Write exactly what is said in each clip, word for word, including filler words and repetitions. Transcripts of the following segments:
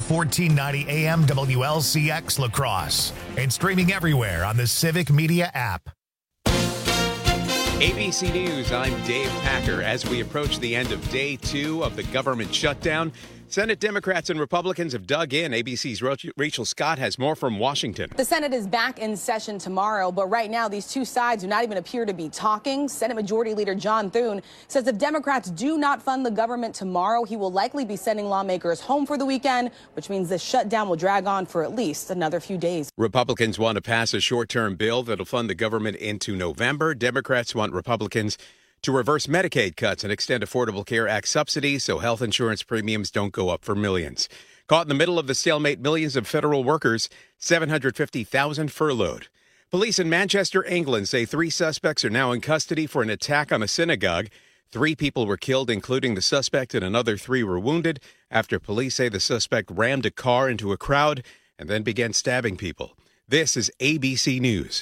fourteen ninety A M W L C X La Crosse and streaming everywhere on the Civic Media app. A B C News, I'm Dave Packer. As we approach the end of day two of the government shutdown, Senate Democrats and Republicans have dug in. A B C's Rachel Scott has more from Washington. The Senate is back in session tomorrow, but right now these two sides do not even appear to be talking. Senate Majority Leader John Thune says if Democrats do not fund the government tomorrow, he will likely be sending lawmakers home for the weekend, which means this shutdown will drag on for at least another few days. Republicans want to pass a short-term bill that'll fund the government into November. Democrats want Republicans to reverse Medicaid cuts and extend Affordable Care Act subsidies so health insurance premiums don't go up for millions. Caught in the middle of the stalemate, millions of federal workers, seven hundred fifty thousand furloughed. Police in Manchester, England say three suspects are now in custody for an attack on a synagogue. Three people were killed, including the suspect, and another three were wounded after police say the suspect rammed a car into a crowd and then began stabbing people. This is A B C News.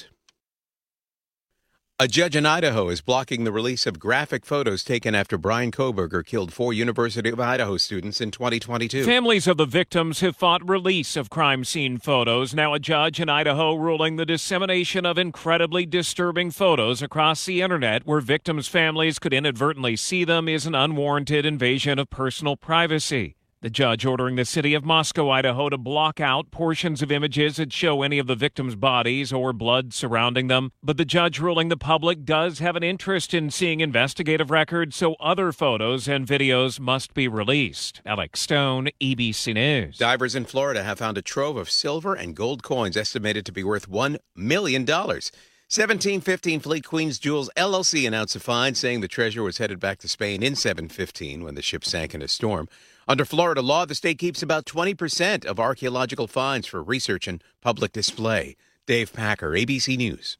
A judge in Idaho is blocking the release of graphic photos taken after Brian Kohberger killed four University of Idaho students in twenty twenty-two. Families of the victims have fought release of crime scene photos. Now a judge in Idaho ruling the dissemination of incredibly disturbing photos across the internet where victims' families could inadvertently see them is an unwarranted invasion of personal privacy. The judge ordering the city of Moscow, Idaho, to block out portions of images that show any of the victims' bodies or blood surrounding them. But the judge ruling the public does have an interest in seeing investigative records, so other photos and videos must be released. Alex Stone, A B C News. Divers in Florida have found a trove of silver and gold coins estimated to be worth one million dollars. seventeen fifteen Fleet Queens Jewels L L C announced a find saying the treasure was headed back to Spain in seven fifteen when the ship sank in a storm. Under Florida law, the state keeps about twenty percent of archaeological finds for research and public display. Dave Packer, A B C News.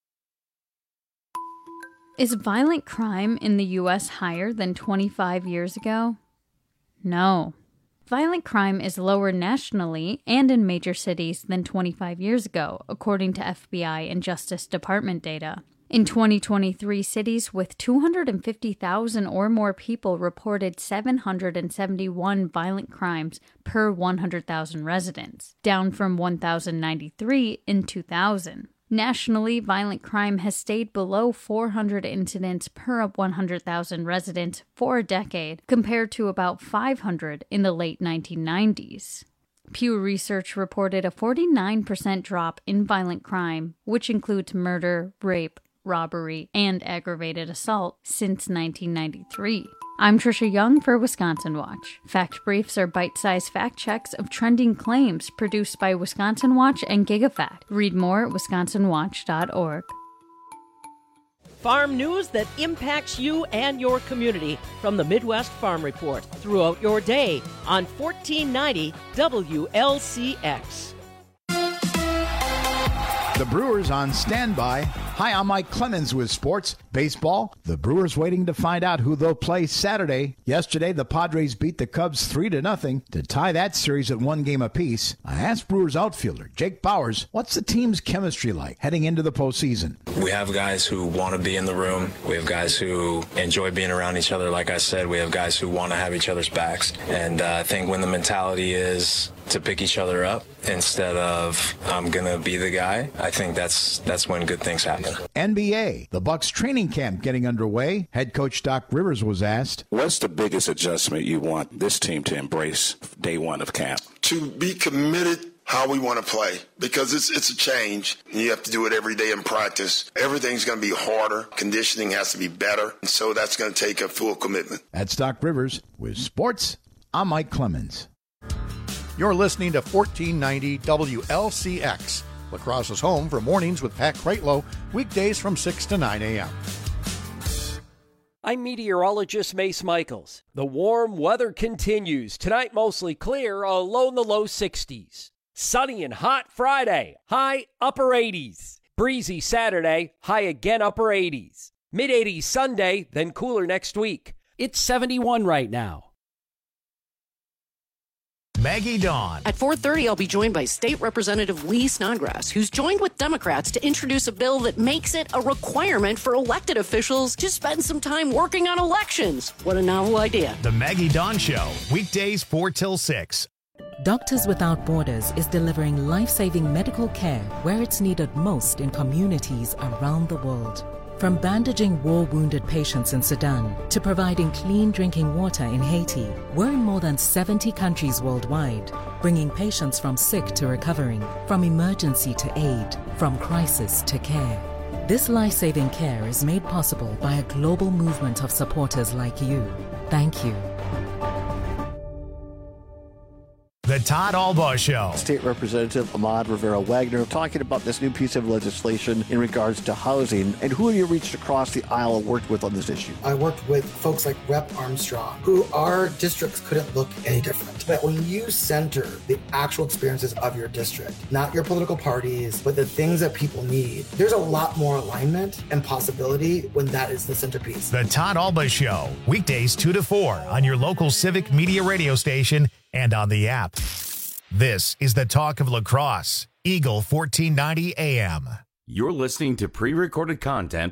Is violent crime in the U S higher than twenty-five years ago? No. Violent crime is lower nationally and in major cities than twenty-five years ago, according to F B I and Justice Department data. In twenty twenty-three, cities with two hundred fifty thousand or more people reported seven hundred seventy-one violent crimes per one hundred thousand residents, down from one thousand ninety-three in two thousand. Nationally, violent crime has stayed below four hundred incidents per one hundred thousand residents for a decade, compared to about five hundred in the late nineteen nineties. Pew Research reported a forty-nine percent drop in violent crime, which includes murder, rape, robbery, and aggravated assault since nineteen ninety-three. I'm Trisha Young for Wisconsin Watch. Fact Briefs are bite-sized fact checks of trending claims produced by Wisconsin Watch and GigaFact. Read more at wisconsin watch dot org. Farm news that impacts you and your community from the Midwest Farm Report throughout your day on fourteen ninety W L C X. The Brewers on standby. Hi, I'm Mike Clemens with Sports Baseball. The Brewers waiting to find out who they'll play Saturday. Yesterday, the Padres beat the Cubs three to nothing to tie that series at one game apiece. I asked Brewers outfielder Jake Bauers, what's the team's chemistry like heading into the postseason? We have guys who want to be in the room. We have guys who enjoy being around each other. Like I said, we have guys who want to have each other's backs. And uh, I think when the mentality is to pick each other up instead of I'm going to be the guy, I think that's that's when good things happen. N B A, the Bucks training camp getting underway. Head coach Doc Rivers was asked, what's the biggest adjustment you want this team to embrace day one of camp? To be committed how we want to play, because it's it's a change. You have to do it every day in practice. Everything's going to be harder. Conditioning has to be better. And so that's going to take a full commitment. That's Doc Rivers with Sports. I'm Mike Clemens. You're listening to fourteen ninety W L C X, La Crosse's home for mornings with Pat Kreitlow, weekdays from six to nine a.m. I'm meteorologist Mace Michaels. The warm weather continues. Tonight mostly clear, a low in the low sixties. Sunny and hot Friday, high upper eighties. Breezy Saturday, high again upper eighties. Mid eighties Sunday, then cooler next week. It's seventy-one right now. Maggie Dawn. At four thirty, I'll be joined by State Representative Lee Snodgrass, who's joined with Democrats to introduce a bill that makes it a requirement for elected officials to spend some time working on elections. What a novel idea. The Maggie Dawn Show, weekdays four till six. Doctors Without Borders is delivering life-saving medical care where it's needed most in communities around the world. From bandaging war-wounded patients in Sudan to providing clean drinking water in Haiti, we're in more than seventy countries worldwide, bringing patients from sick to recovering, from emergency to aid, from crisis to care. This life-saving care is made possible by a global movement of supporters like you. Thank you. The Todd Albaugh Show. State Representative Ahmad Rivera-Wagner talking about this new piece of legislation in regards to housing. And who have you reached across the aisle and worked with on this issue? I worked with folks like Representative Armstrong, who our districts couldn't look any different. But when you center the actual experiences of your district, not your political parties, but the things that people need, there's a lot more alignment and possibility when that is the centerpiece. The Todd Albaugh Show, weekdays two to four on your local Civic Media radio station and on the app. This is the talk of La Crosse, Eagle fourteen ninety A M. You're listening to pre-recorded content.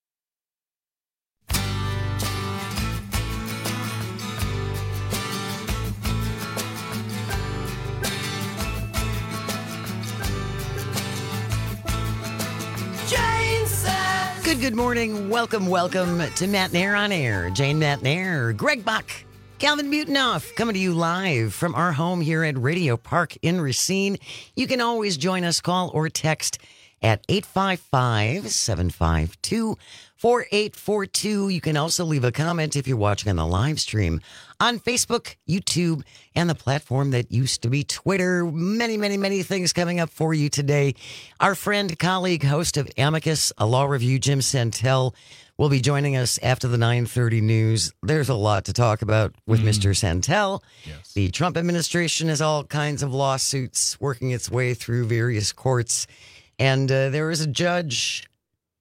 Good, good morning. Welcome, welcome to Matt Nair on Air. Jane Matt Nair, Greg Buck, Calvin Butenoff, coming to you live from our home here at Radio Park in Racine. You can always join us, call or text at eight five five, seven five two, four eight four two. You can also leave a comment if you're watching on the live stream on Facebook, YouTube, and the platform that used to be Twitter. Many, many, many things coming up for you today. Our friend, colleague, host of Amicus, a law review, Jim Santel, will be joining us after the nine thirty news. There's a lot to talk about with mm. Mister Santel. Yes. The Trump administration has all kinds of lawsuits working its way through various courts. And uh, there was a judge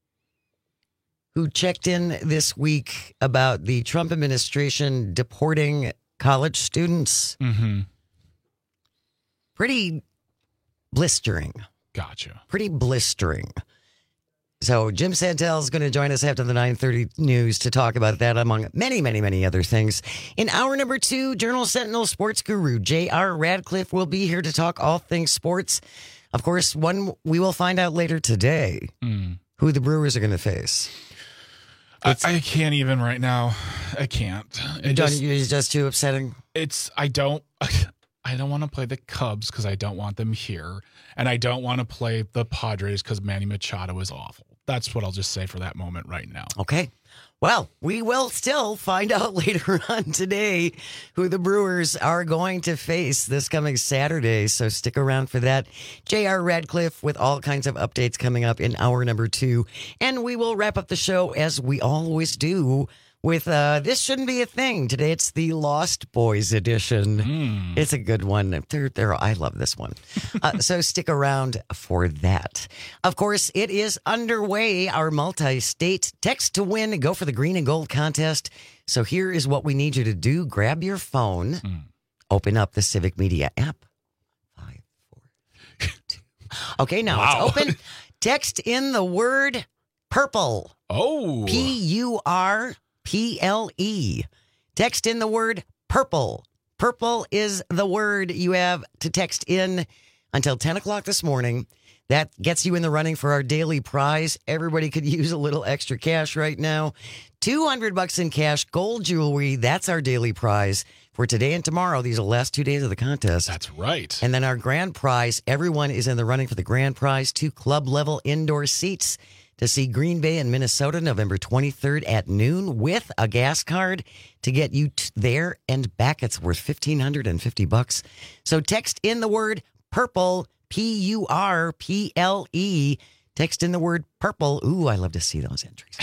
who checked in this week about the Trump administration deporting college students. Mm-hmm. Pretty blistering. Gotcha. Pretty blistering. So Jim Santel is going to join us after the nine thirty news to talk about that, among many, many, many other things. In hour number two, Journal Sentinel sports guru J R Radcliffe will be here to talk all things sports. Of course, one we will find out later today mm. who the Brewers are going to face. I, I can't even right now. I can't. It just, it's just too upsetting. It's I don't. I don't want to play the Cubs because I don't want them here, and I don't want to play the Padres because Manny Machado is awful. That's what I'll just say for that moment right now. Okay. Well, we will still find out later on today who the Brewers are going to face this coming Saturday, so stick around for that. J R Radcliffe with all kinds of updates coming up in hour number two, and we will wrap up the show as we always do with uh, This Shouldn't Be a Thing. Today it's the Lost Boys edition. Mm. It's a good one. They're, they're, I love this one. uh, so stick around for that. Of course, it is underway, our multi-state text to win, go for the green and gold contest. So here is what we need you to do. Grab your phone, mm. open up the Civic Media app. Five, four, two. Okay, now wow. it's open. Text in the word purple. Oh. P U R P L E. Text in the word purple. Purple is the word you have to text in until ten o'clock this morning. That gets you in the running for our daily prize. Everybody could use a little extra cash right now. two hundred bucks in cash, gold jewelry. That's our daily prize for today and tomorrow. These are the last two days of the contest. That's right. And then our grand prize, everyone is in the running for the grand prize. Two club level indoor seats to see Green Bay and Minnesota November twenty-third at noon with a gas card to get you t- there and back. It's worth fifteen hundred fifty bucks. So text in the word purple, P U R P L E. Text in the word purple. Ooh, I love to see those entries.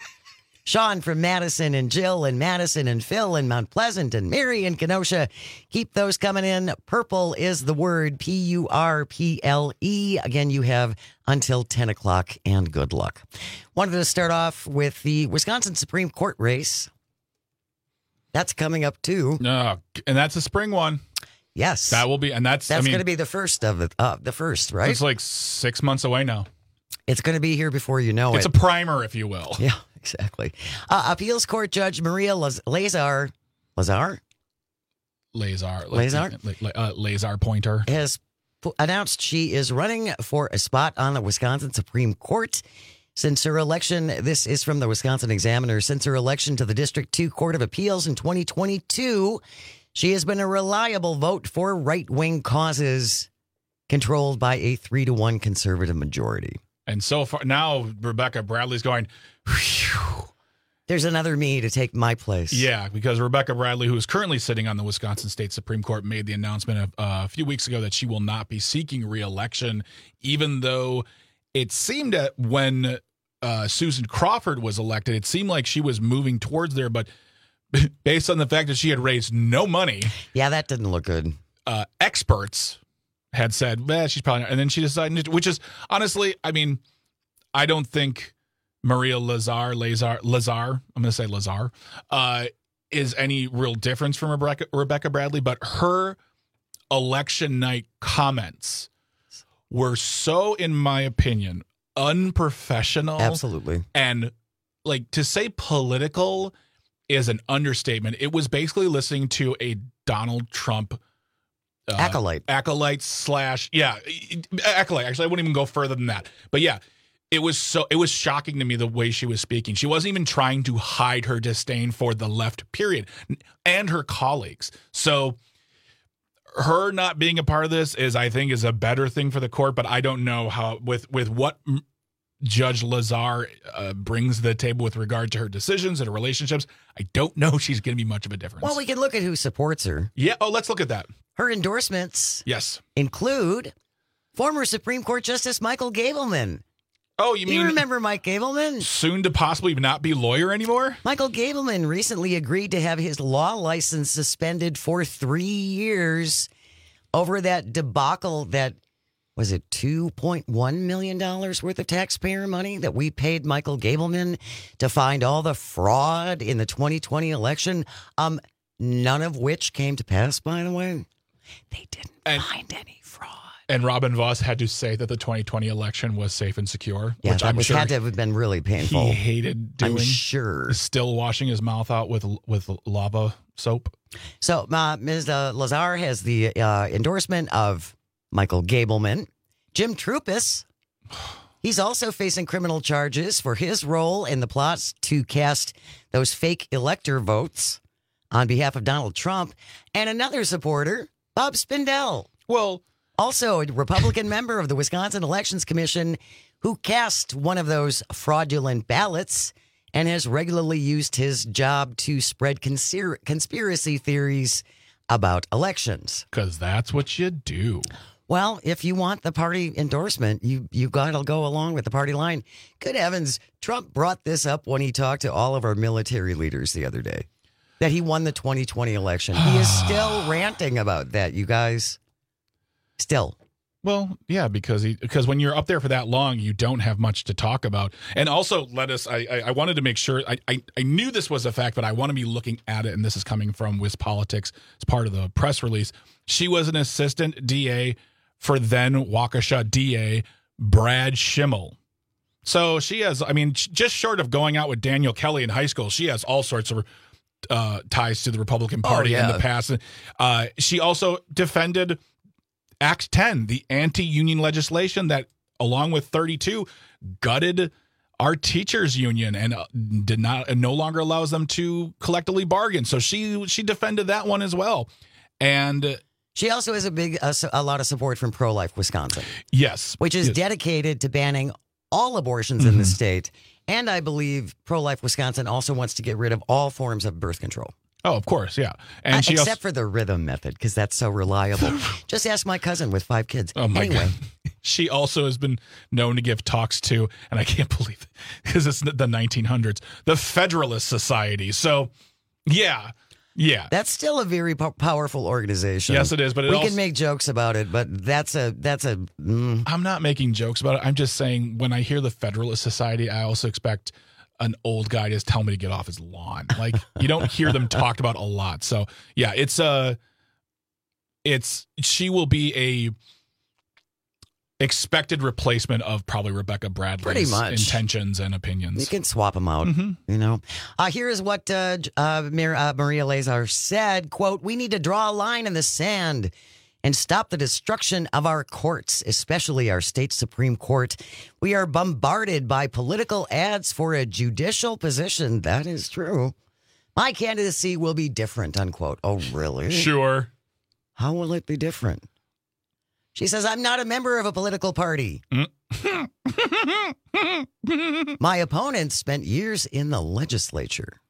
Sean from Madison and Jill and Madison and Phil and Mount Pleasant and Mary and Kenosha. Keep those coming in. Purple is the word, P U R P L E. Again, you have until ten o'clock, and good luck. Wanted to start off with the Wisconsin Supreme Court race. That's coming up, too. Uh, and that's a spring one. Yes. That will be, and that's, That's I mean, going to be the first of it, uh, the first, right? It's like six months away now. It's going to be here before you know it's it. It's a primer, if you will. Yeah. Exactly. Uh, appeals court judge Maria Laz- Lazar, Lazar? Lazar. Lazar? Uh, Lazar Pointer. Has p- announced she is running for a spot on the Wisconsin Supreme Court. Since her election, this is from the Wisconsin Examiner, since her election to the District two Court of Appeals in twenty twenty-two, she has been a reliable vote for right-wing causes controlled by a three to one conservative majority. And so far, now Rebecca Bradley's going, whew. There's another me to take my place. Yeah, because Rebecca Bradley, who is currently sitting on the Wisconsin State Supreme Court, made the announcement of, uh, a few weeks ago that she will not be seeking re-election, even though it seemed that when uh, Susan Crawford was elected, it seemed like she was moving towards there, but based on the fact that she had raised no money. Yeah, that didn't look good. Uh, experts had said, well, she's probably not. And then she decided, which is, honestly, I mean, I don't think Maria Lazar, Lazar, Lazar, I'm going to say Lazar, uh, is any real difference from Rebecca, Rebecca Bradley, but her election night comments were so, in my opinion, unprofessional. Absolutely. And like to say political is an understatement. It was basically listening to a Donald Trump uh, acolyte, acolyte slash, yeah, acolyte. Actually, I wouldn't even go further than that. But yeah, it was so, it was shocking to me the way she was speaking. She wasn't even trying to hide her disdain for the left, period, and her colleagues. So her not being a part of this is, I think, is a better thing for the court. But I don't know how, with with what Judge Lazar uh, brings to the table with regard to her decisions and her relationships, I don't know if she's going to be much of a difference. Well, we can look at who supports her. Yeah. Oh, let's look at that. Her endorsements, yes, include former Supreme Court Justice Michael Gableman. Oh, you Do mean you remember Mike Gableman? Soon to possibly not be lawyer anymore? Michael Gableman recently agreed to have his law license suspended for three years over that debacle that, was it two point one million dollars worth of taxpayer money that we paid Michael Gableman to find all the fraud in the twenty twenty election? Um, none of which came to pass, by the way. They didn't and, find any fraud. And Robin Voss had to say that the twenty twenty election was safe and secure. Yeah, which that I'm was, sure had to have been really painful. He hated doing. I'm sure. Still washing his mouth out with with lava soap. So uh, Miz Uh, Lazar has the uh, endorsement of Michael Gableman. Jim Troupis, he's also facing criminal charges for his role in the plots to cast those fake elector votes on behalf of Donald Trump. And another supporter, Bob Spindell. Well, also a Republican member of the Wisconsin Elections Commission who cast one of those fraudulent ballots and has regularly used his job to spread consir- conspiracy theories about elections. Because that's what you do. Well, if you want the party endorsement, you you got to go along with the party line. Good heavens, Trump brought this up when he talked to all of our military leaders the other day, that he won the twenty twenty election. He is still ranting about that, you guys. Still. Well, yeah, because he, because when you're up there for that long, you don't have much to talk about. And also, let us, I, I, I wanted to make sure, I, I, I knew this was a fact, but I want to be looking at it, and this is coming from WisPolitics. It's part of the press release. She was an assistant D A for then Waukesha D A Brad Schimmel. So she has, I mean, just short of going out with Daniel Kelly in high school, she has all sorts of uh, ties to the Republican Party oh, yeah. in the past. Uh, she also defended Act ten, the anti-union legislation that, along with thirty-two, gutted our teachers union and uh, did not and no longer allows them to collectively bargain. So she she defended that one as well. And she also has a big, uh, a lot of support from Pro-Life Wisconsin. Yes. Which is yes. dedicated to banning all abortions mm-hmm. in the state. And I believe Pro-Life Wisconsin also wants to get rid of all forms of birth control. Oh, of course, yeah. And uh, she except also- for the rhythm method, because that's so reliable. Just ask my cousin with five kids. Oh, my anyway. God. She also has been known to give talks to, and I can't believe it, because it's the nineteen hundreds, the Federalist Society. So, yeah. Yeah. That's still a very po- powerful organization. Yes, it is. But it we also, can make jokes about it, but that's a that's a. Mm. I'm not making jokes about it. I'm just saying when I hear the Federalist Society, I also expect an old guy to just tell me to get off his lawn. Like you don't hear them talked about a lot. So yeah, it's a. Uh, it's she will be a. expected replacement of probably Rebecca Bradley's Pretty much. intentions and opinions. You can swap them out, Mhm. you know. Uh, here is what uh, J- uh, Mar- uh, Maria Lazar said, quote, "We need to draw a line in the sand and stop the destruction of our courts, especially our state Supreme Court. We are bombarded by political ads for a judicial position." That is true. "My candidacy will be different," unquote. Oh, really? Sure. How will it be different? She says, "I'm not a member of a political party. My opponent spent years in the legislature."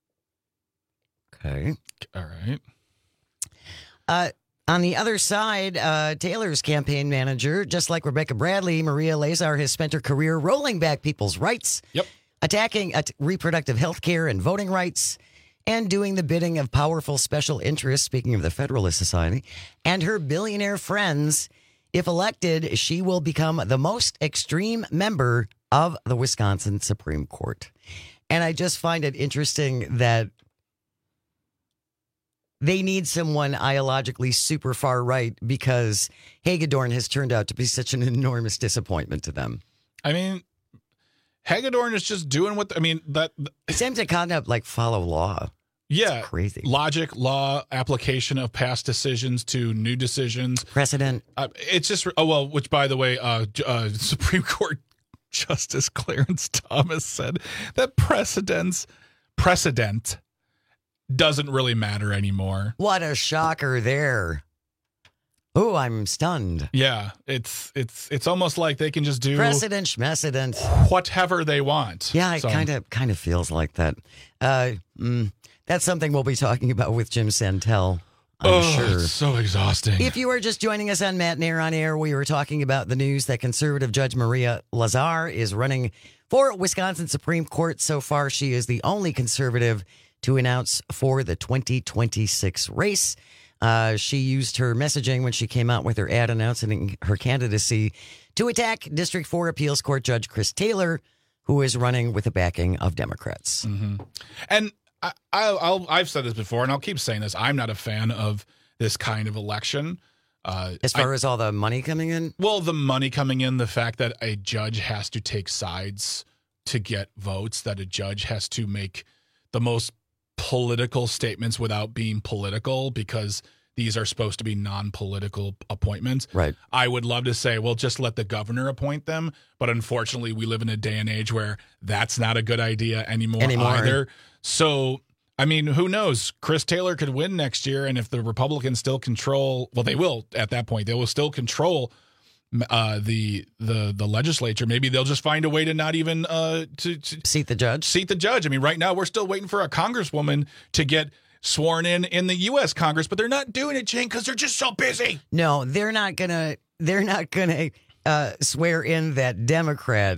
Okay. All right. Uh, on the other side, uh, Taylor's campaign manager, just like Rebecca Bradley, Maria Lazar has spent her career rolling back people's rights, yep, attacking at reproductive health care and voting rights, and doing the bidding of powerful special interests, speaking of the Federalist Society, and her billionaire friends. If elected, she will become the most extreme member of the Wisconsin Supreme Court. And I just find it interesting that they need someone ideologically super far right because Hagedorn has turned out to be such an enormous disappointment to them. I mean, Hagedorn is just doing what, I mean, that. It seems to kind of like follow law. Yeah. It's crazy. Logic, law, application of past decisions to new decisions. Precedent. Uh, it's just, oh, well, which, by the way, uh, uh, Supreme Court Justice Clarence Thomas said that precedents, precedent doesn't really matter anymore. What a shocker there. Oh, I'm stunned. Yeah, it's it's it's almost like they can just do Precedent, schmecedent. whatever they want. Yeah, it So- kind of kind of feels like that. Uh, mm, that's something we'll be talking about with Jim Santel, I'm oh, sure. it's so exhausting. If you are just joining us on Matt Nair on Air, we were talking about the news that conservative Judge Maria Lazar is running for Wisconsin Supreme Court. So far, she is the only conservative to announce for the twenty twenty-six race. Uh, she used her messaging when she came out with her ad announcing her candidacy to attack District four Appeals Court Judge Chris Taylor, who is running with the backing of Democrats. Mm-hmm. And I, I'll, I'll, I've said this before, and I'll keep saying this. I'm not a fan of this kind of election. Uh, As far I, as all the money coming in? Well, the money coming in, the fact that a judge has to take sides to get votes, that a judge has to make the most political statements without being political because these are supposed to be non-political appointments. Right. I would love to say, well, just let the governor appoint them. But unfortunately, we live in a day and age where that's not a good idea anymore, Anymore. either. So, I mean, who knows? Chris Taylor could win next year. And if the Republicans still control, well, they will at that point, they will still control uh, the the the legislature. Maybe they'll just find a way to not even uh, to, to seat the judge. Seat the judge. I mean, right now we're still waiting for a congresswoman to get sworn in in the U S Congress, but they're not doing it, Jane, because they're just so busy. No, they're not gonna. They're not gonna uh, swear in that Democrat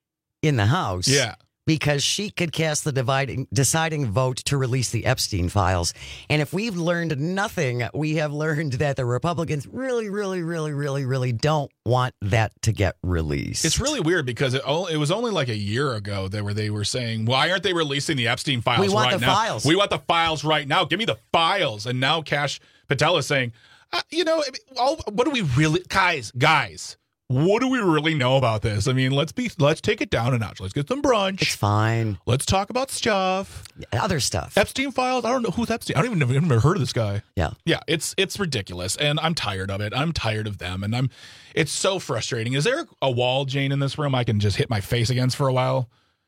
in the House. Yeah. Because she could cast the dividing, deciding vote to release the Epstein files. And if we've learned nothing, we have learned that the Republicans really, really, really, really, really don't want that to get released. It's really weird because it, o- it was only like a year ago that where they were saying, why aren't they releasing the Epstein files We want right the now? files. We want the files right now. Give me the files. And now Kash Patel is saying, uh, you know, I mean, all, what do we really, guys, guys, what do we really know about this? I mean, let's be, let's take it down a notch. Let's get some brunch. It's fine. Let's talk about stuff. Other stuff. Epstein files. I don't know who's Epstein. I don't even know. I've never heard of this guy. Yeah. Yeah. It's, it's ridiculous. And I'm tired of it. I'm tired of them. And I'm, it's so frustrating. Is there a wall, Jane, in this room I can just hit my face against for a while?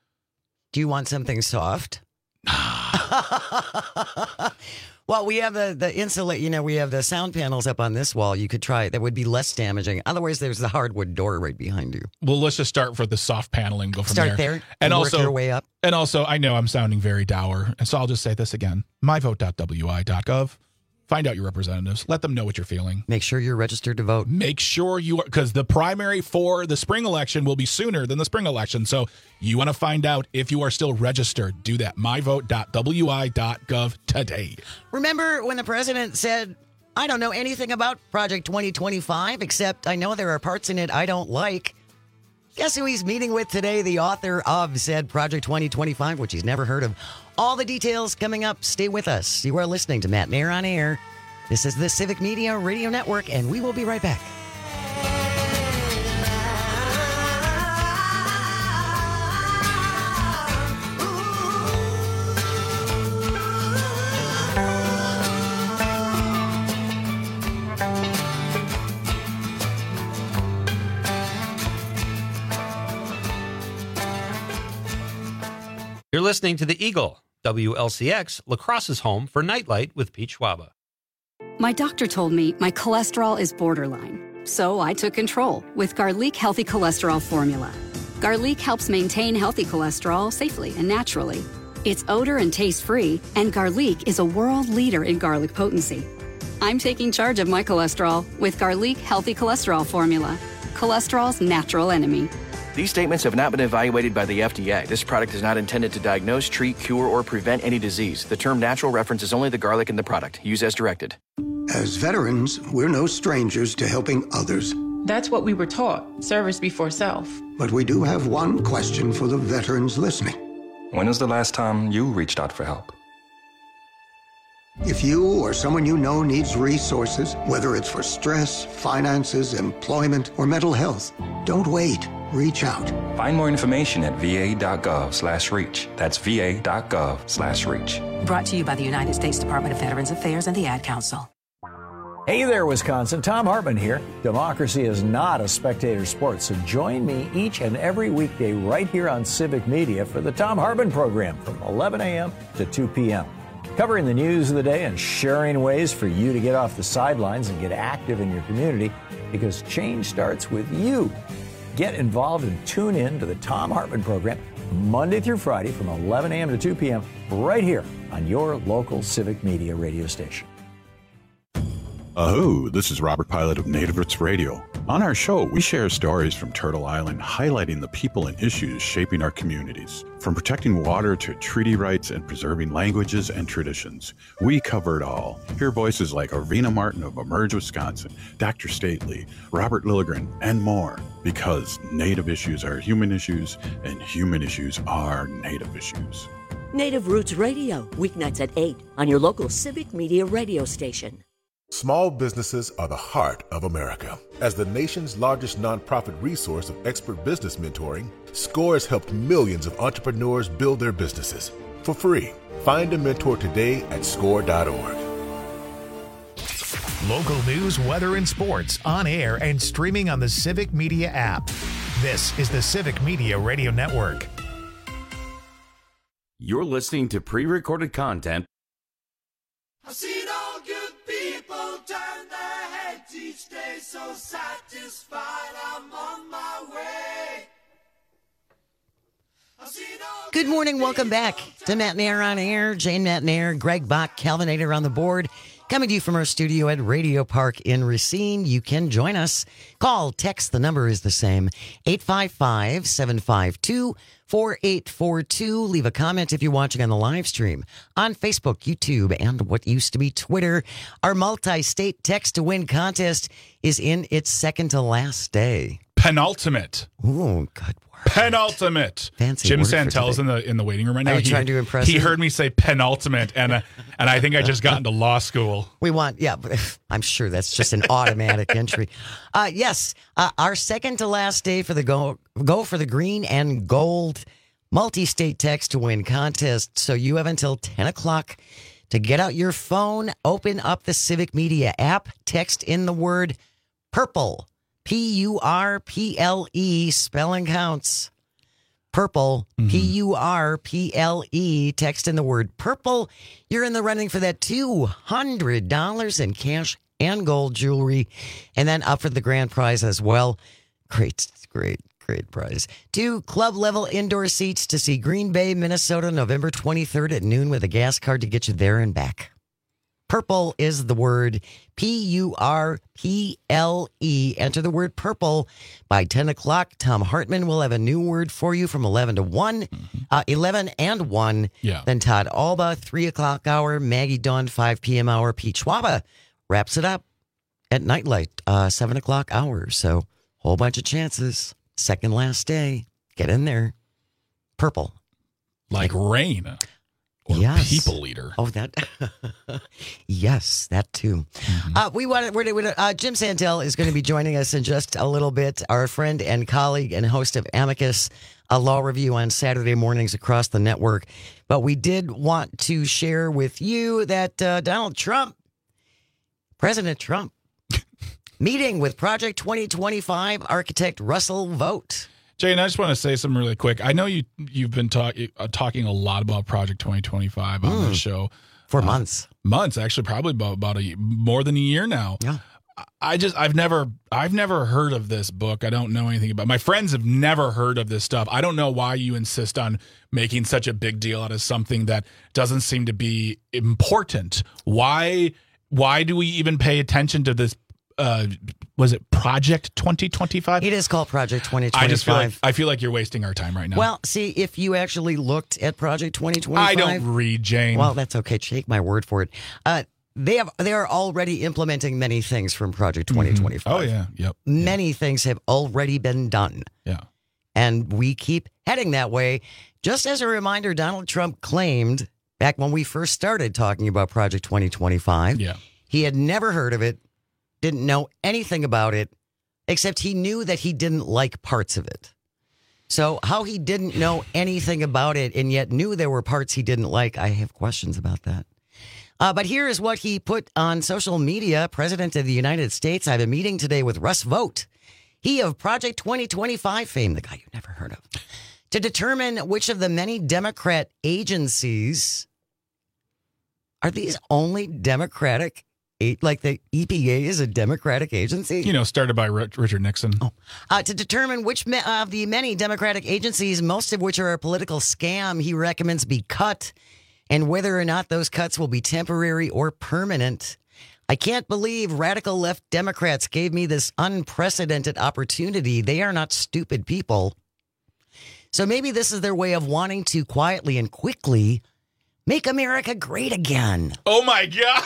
Do you want something soft? Well, we have the the insulate. You know, we have the sound panels up on this wall. You could try it. That would be less damaging. Otherwise, there's the hardwood door right behind you. Well, let's just start for the soft paneling. Go from Start there. there And and work also, your way up. And also, I know I'm sounding very dour, and so I'll just say this again: my vote dot w i dot gov. Find out your representatives. Let them know what you're feeling. Make sure you're registered to vote. Make sure you are, because the primary for the spring election will be sooner than the spring election. So you want to find out if you are still registered. Do that. my vote dot w i dot gov today. Remember when the president said, I don't know anything about Project twenty twenty-five, except I know there are parts in it I don't like. Guess who he's meeting with today? The author of said Project twenty twenty-five, which he's never heard of. All the details coming up. Stay with us. You are listening to Matt Nair on Air. This is the Civic Media Radio Network, and we will be right back. listening to The Eagle, W L C X, La Crosse's home for Nightlight with Pete Schwaba. My doctor told me my cholesterol is borderline, so I took control with Garlic Healthy Cholesterol Formula. Garlic helps maintain healthy cholesterol safely and naturally. It's odor and taste-free, and Garlic is a world leader in garlic potency. I'm taking charge of my cholesterol with Garlic Healthy Cholesterol Formula, cholesterol's natural enemy. These statements have not been evaluated by the F D A. This product is not intended to diagnose, treat, cure, or prevent any disease. The term natural references only the garlic in the product. Use as directed. As veterans, we're no strangers to helping others. That's what we were taught, service before self. But we do have one question for the veterans listening. When was the last time you reached out for help? If you or someone you know needs resources, whether it's for stress, finances, employment, or mental health, don't wait. Reach out. Find more information at va.gov slash reach. That's va.gov slash reach. Brought to you by the United States Department of Veterans Affairs and the Ad Council. Hey there, Wisconsin. Tom Hartman here. Democracy is not a spectator sport, so join me each and every weekday right here on Civic Media for the Tom Hartman program from eleven a.m. to two p.m. Covering the news of the day and sharing ways for you to get off the sidelines and get active in your community, because change starts with you. Get involved and tune in to the Tom Hartman program Monday through Friday from eleven a.m. to two p.m. right here on your local Civic Media radio station. Aho, this is Robert Pilot of Native Roots Radio. On our show, we share stories from Turtle Island highlighting the people and issues shaping our communities. From protecting water to treaty rights and preserving languages and traditions, we cover it all. Hear voices like Arvina Martin of Emerge Wisconsin, Doctor Stately, Robert Lilligren, and more. Because Native issues are human issues, and human issues are Native issues. Native Roots Radio, weeknights at eight on your local Civic Media radio station. Small businesses are the heart of America. As the nation's largest nonprofit resource of expert business mentoring, SCORE has helped millions of entrepreneurs build their businesses for free. Find a mentor today at score dot org. Local news, weather, and sports on air and streaming on the Civic Media app. This is the Civic Media Radio Network. You're listening to pre-recorded content. I've seen all good people turn their heads each day, so satisfied I'm on my way. Good morning. Welcome back to Matt Nair on Air. Jane Matt Nair, Greg Bach, Calvinator on the board. Coming to you from our studio at Radio Park in Racine. You can join us. Call, text, the number is the same, eight five five, seven five two, four eight four two. Leave a comment if you're watching on the live stream on Facebook, YouTube, and what used to be Twitter. Our multi-state text-to-win contest is in its second to last day. Penultimate. Ooh, good word. Penultimate. Fancy Jim word for Santel's today. in the in the waiting room right now. Are you he, trying to impress He him? heard me say penultimate, and uh, and I think I just got into law school. We want, yeah, but I'm sure that's just an automatic entry. Uh, yes, uh, our second to last day for the go go for the green and gold multi-state text to win contest. So you have until ten o'clock to get out your phone, open up the Civic Media app, text in the word purple, P U R P L E, spelling counts. Purple, mm-hmm. P U R P L E, text in the word purple. You're in the running for that two hundred dollars in cash and gold jewelry. And then up for the grand prize as well. Great, great, great prize. Two club-level indoor seats to see Green Bay, Minnesota, November twenty-third at noon with a gas card to get you there and back. Purple is the word, P U R P L E. Enter the word purple. By ten o'clock, Tom Hartman will have a new word for you from eleven to one, mm-hmm. uh, eleven and one. Yeah. Then Todd Alba, three o'clock hour, Maggie Dunn, five p.m. hour, Pete Schwaba wraps it up at Nightlight, uh, seven o'clock hour. So, whole bunch of chances. Second last day. Get in there. Purple. Like rain. Or yes. people leader. Oh, that. Yes, that too. Mm-hmm. Uh, we want to. Uh, Jim Santel is going to be joining us in just a little bit. Our friend and colleague and host of Amicus, a law review on Saturday mornings across the network. But we did want to share with you that uh, Donald Trump, President Trump, meeting with Project twenty twenty-five architect Russell Vogt. Jane, I just want to say something really quick. I know you, you've been talk, uh, talking a lot about Project twenty twenty-five on Mm. this show. For uh, months. Months, actually, probably about, about a, more than a year now. Yeah. I just, I've never, I've never heard of this book. I don't know anything about it. My friends have never heard of this stuff. I don't know why you insist on making such a big deal out of something that doesn't seem to be important. Why, why do we even pay attention to this? Uh, was it Project twenty twenty-five? It is called Project twenty twenty-five. I just feel like, I feel like you're wasting our time right now. Well, see, if you actually looked at Project twenty twenty-five. I don't read, Jane. Well, that's okay. Take my word for it. Uh, they have they are already implementing many things from Project twenty twenty-five. Oh, yeah. Yep. Many things have already been done. Yeah. And we keep heading that way. Just as a reminder, Donald Trump claimed back when we first started talking about Project twenty twenty-five, yeah. he had never heard of it, didn't know anything about it, except he knew that he didn't like parts of it. So how he didn't know anything about it and yet knew there were parts he didn't like, I have questions about that. Uh, but here is what he put on social media. President of the United States, I have a meeting today with Russ Vought, he of Project twenty twenty-five fame, the guy you never heard of, to determine which of the many Democrat agencies, are these only Democratic, like the E P A is a Democratic agency? You know, started by Richard Nixon. Oh. Uh, to determine which me- of the many Democratic agencies, most of which are a political scam, he recommends be cut, and whether or not those cuts will be temporary or permanent. I can't believe radical left Democrats gave me this unprecedented opportunity. They are not stupid people. So maybe this is their way of wanting to quietly and quickly make America great again. Oh, my God.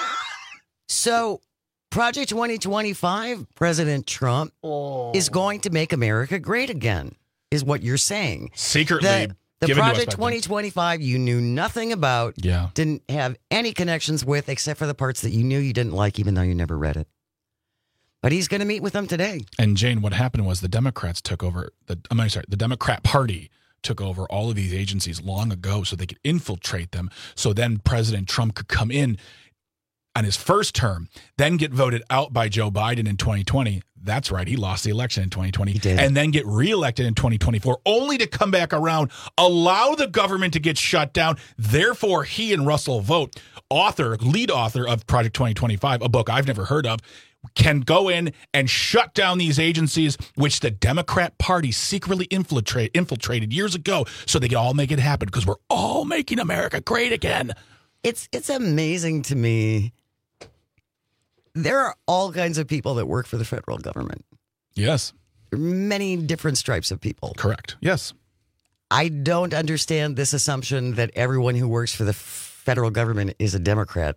So Project twenty twenty-five, President Trump oh. is going to make America great again, is what you're saying. Secretly. The, the Project twenty twenty-five you knew nothing about, yeah. didn't have any connections with, except for the parts that you knew you didn't like, even though you never read it. But he's going to meet with them today. And Jane, what happened was the Democrats took over, the I'm sorry, the Democrat Party took over all of these agencies long ago so they could infiltrate them. So then President Trump could come in on his first term, then get voted out by Joe Biden in twenty twenty. That's right. He lost the election in twenty twenty. He did. And then get reelected in twenty twenty-four, only to come back around, allow the government to get shut down. Therefore, he and Russell Vought, author, lead author of Project twenty twenty-five, a book I've never heard of, can go in and shut down these agencies, which the Democrat Party secretly infiltrate, infiltrated years ago, so they can all make it happen because we're all making America great again. It's it's amazing to me. There are all kinds of people that work for the federal government. Yes. There are many different stripes of people. Correct. Yes. I don't understand this assumption that everyone who works for the federal government is a Democrat.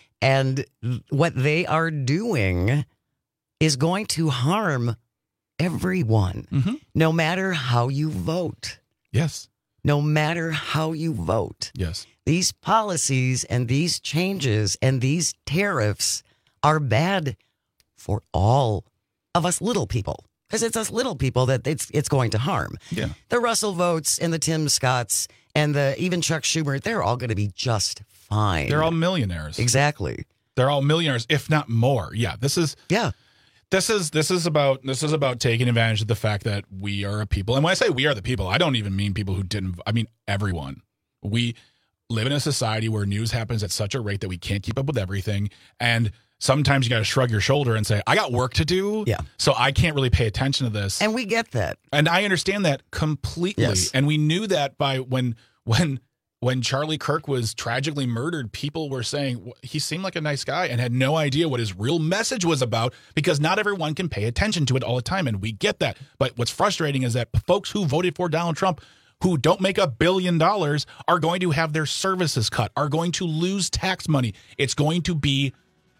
And what they are doing is going to harm everyone, mm-hmm. no matter how you vote. Yes. No matter how you vote. Yes. These policies and these changes and these tariffs are bad for all of us little people, because it's us little people that it's it's going to harm. Yeah. The Russell Voughts and the Tim Scotts and the even Chuck Schumer, they're all going to be just fine. They're all millionaires. Exactly. They're all millionaires, if not more. Yeah. This is yeah. This is this is about this is about taking advantage of the fact that we are a people. And when I say we are the people, I don't even mean people who didn't. I mean everyone. We live in a society where news happens at such a rate that we can't keep up with everything, and sometimes you got to shrug your shoulder and say, I got work to do. Yeah. So I can't really pay attention to this. And we get that. And I understand that completely. Yes. And we knew that by when when when Charlie Kirk was tragically murdered, people were saying he seemed like a nice guy and had no idea what his real message was about, because not everyone can pay attention to it all the time. And we get that. But what's frustrating is that folks who voted for Donald Trump, who don't make a billion dollars, are going to have their services cut, are going to lose tax money. It's going to be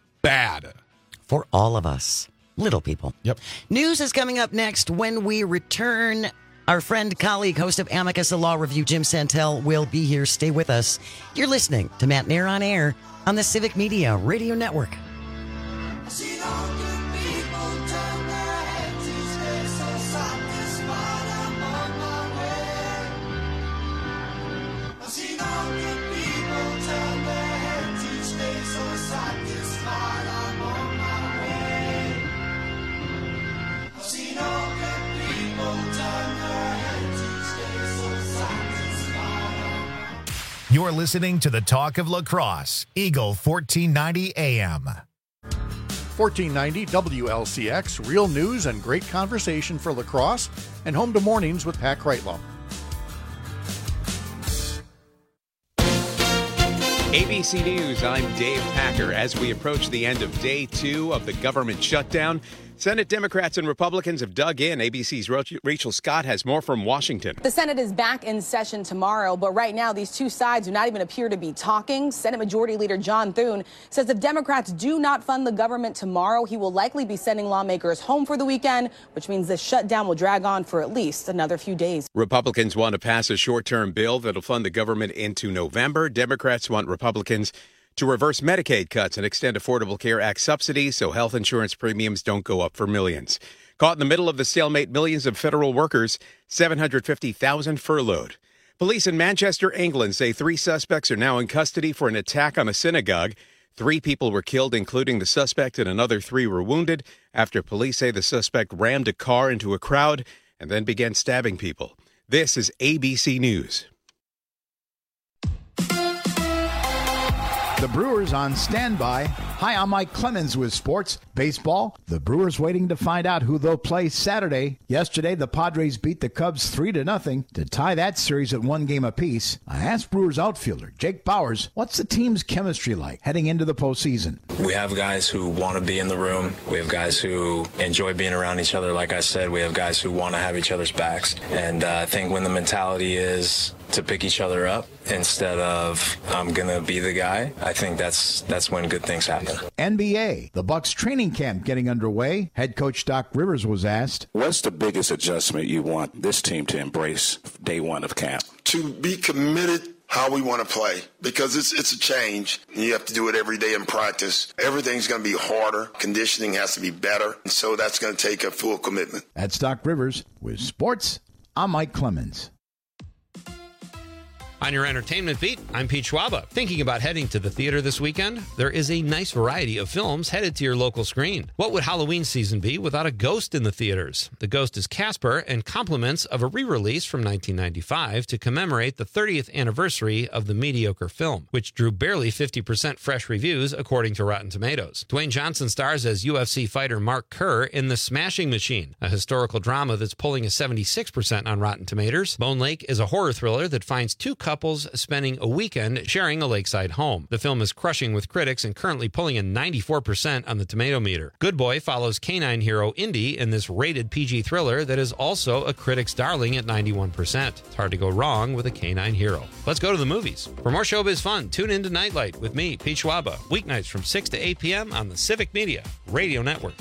bad for all of us little people. Yep. News is coming up next when we return. Our friend, colleague, host of Amicus, a law review, Jim Santel, will be here. Stay with us. You're listening to Matt Nair on Air on the Civic Media Radio Network. I've seen all good people turn their You're listening to the Talk of La Crosse, Eagle fourteen ninety A M. fourteen ninety W L C X, real news and great conversation for La Crosse, and home to mornings with Pat Kreitlow. A B C News, I'm Dave Packer. As we approach the end of day two of the government shutdown, Senate Democrats and Republicans have dug in. A B C's Rachel Scott has more from Washington. The Senate is back in session tomorrow, but right now these two sides do not even appear to be talking. Senate Majority Leader John Thune says if Democrats do not fund the government tomorrow, he will likely be sending lawmakers home for the weekend, which means the shutdown will drag on for at least another few days. Republicans want to pass a short-term bill that'll fund the government into November. Democrats want Republicans to reverse Medicaid cuts and extend Affordable Care Act subsidies so health insurance premiums don't go up for millions. Caught in the middle of the stalemate, millions of federal workers, seven hundred fifty thousand furloughed. Police in Manchester, England say three suspects are now in custody for an attack on a synagogue. Three people were killed, including the suspect, and another three were wounded after police say the suspect rammed a car into a crowd and then began stabbing people. This is A B C News. The Brewers on standby. Hi, I'm Mike Clemens with Sports Baseball. The Brewers waiting to find out who they'll play Saturday. Yesterday, the Padres beat the Cubs three to nothing to tie that series at one game apiece. I asked Brewers outfielder Jake Bauers, what's the team's chemistry like heading into the postseason? We have guys who want to be in the room. We have guys who enjoy being around each other. Like I said, we have guys who want to have each other's backs. And uh, I think when the mentality is to pick each other up instead of I'm going to be the guy, I think that's that's when good things happen. N B A, the Bucks training camp getting underway. Head coach Doc Rivers was asked, what's the biggest adjustment you want this team to embrace day one of camp? To be committed how we want to play, because it's it's a change. You have to do it every day in practice. Everything's going to be harder. Conditioning has to be better. And so that's going to take a full commitment. That's Doc Rivers with Sports. I'm Mike Clemens. On your entertainment beat, I'm Pete Schwaba. Thinking about heading to the theater this weekend? There is a nice variety of films headed to your local screen. What would Halloween season be without a ghost in the theaters? The ghost is Casper and compliments of a re-release from nineteen ninety-five to commemorate the thirtieth anniversary of the mediocre film, which drew barely fifty percent fresh reviews according to Rotten Tomatoes. Dwayne Johnson stars as U F C fighter Mark Kerr in The Smashing Machine, a historical drama that's pulling a seventy-six percent on Rotten Tomatoes. Bone Lake is a horror thriller that finds two couples spending a weekend sharing a lakeside home. The film is crushing with critics and currently pulling a ninety-four percent on the tomato meter. Good Boy follows canine hero Indy in this rated P G thriller that is also a critic's darling at ninety-one percent. It's hard to go wrong with a canine hero. Let's go to the movies. For more showbiz fun, tune into Nightlight with me, Pete Schwaba, weeknights from six to eight p.m. on the Civic Media Radio Network.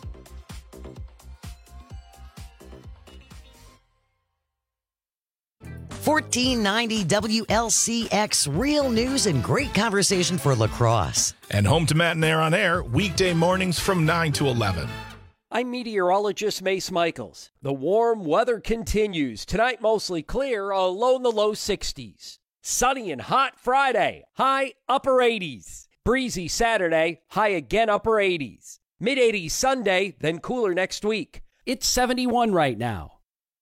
fourteen ninety W L C X, real news and great conversation for La Crosse. And home to Matt and Air on Air, weekday mornings from nine to eleven. I'm meteorologist Mace Michaels. The warm weather continues. Tonight mostly clear, a low in the low sixties. Sunny and hot Friday, high upper eighties. Breezy Saturday, high again upper eighties. Mid eighties Sunday, then cooler next week. It's seventy-one right now.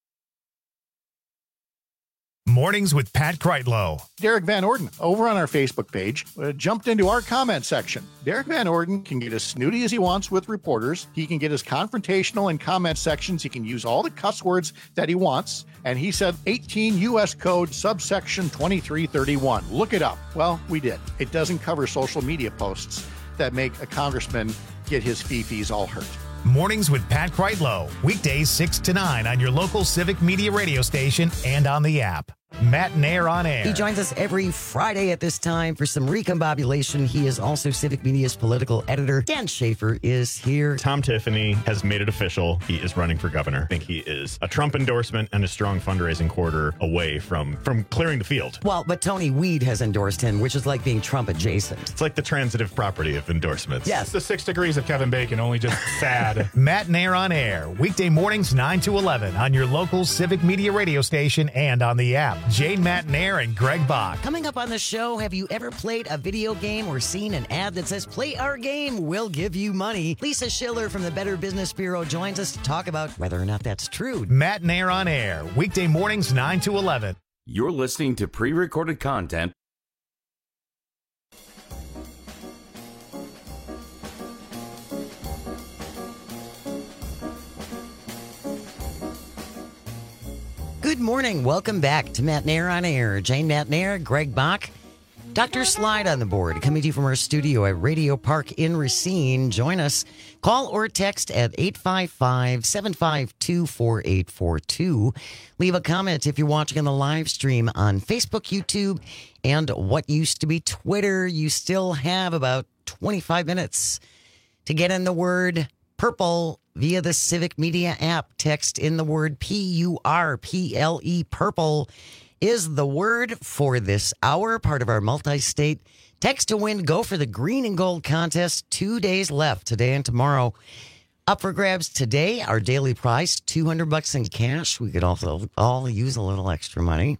Mornings with Pat Kreitlow. Derek Van Orden, over on our Facebook page, uh, jumped into our comment section. Derek Van Orden can get as snooty as he wants with reporters. He can get as confrontational in comment sections. He can use all the cuss words that he wants. And he said eighteen U S Code subsection twenty-three thirty-one. Look it up. Well, we did. It doesn't cover social media posts that make a congressman get his fee-fees all hurt. Mornings with Pat Kreitlow. Weekdays six to nine on your local Civic Media radio station and on the app. Matt and Air on Air. He joins us every Friday at this time for some recombobulation. He is also Civic Media's political editor. Dan Schaefer is here. Tom Tiffany has made it official. He is running for governor. I think he is a Trump endorsement and a strong fundraising quarter away from, from clearing the field. Well, but Tony Weed has endorsed him, which is like being Trump adjacent. It's like the transitive property of endorsements. Yes. The six degrees of Kevin Bacon, only just sad. Matt and Air on Air. Weekday mornings nine to eleven on your local Civic Media radio station and on the app. Jane Matnair and Greg Bach. Coming up on the show, have you ever played a video game or seen an ad that says, play our game, we'll give you money? Lisa Schiller from the Better Business Bureau joins us to talk about whether or not that's true. Matt and Air on Air. Weekday mornings nine to eleven. You're listening to pre-recorded content Good morning. Welcome back to Matt Nair on Air. Jane Matt Nair, Greg Bach, Doctor Slide on the board, coming to you from our studio at Radio Park in Racine. Join us. Call or text at eight five five, seven five two, four eight four two. Leave a comment if you're watching on the live stream on Facebook, YouTube, and what used to be Twitter. You still have about twenty-five minutes to get in the word purple via the Civic Media app. Text in the word P U R P L E, purple is the word for this hour, part of our multi-state text to win. Go for the green and gold contest. Two days left, today and tomorrow. Up for grabs today, our daily prize, two hundred bucks in cash. We could also all use a little extra money.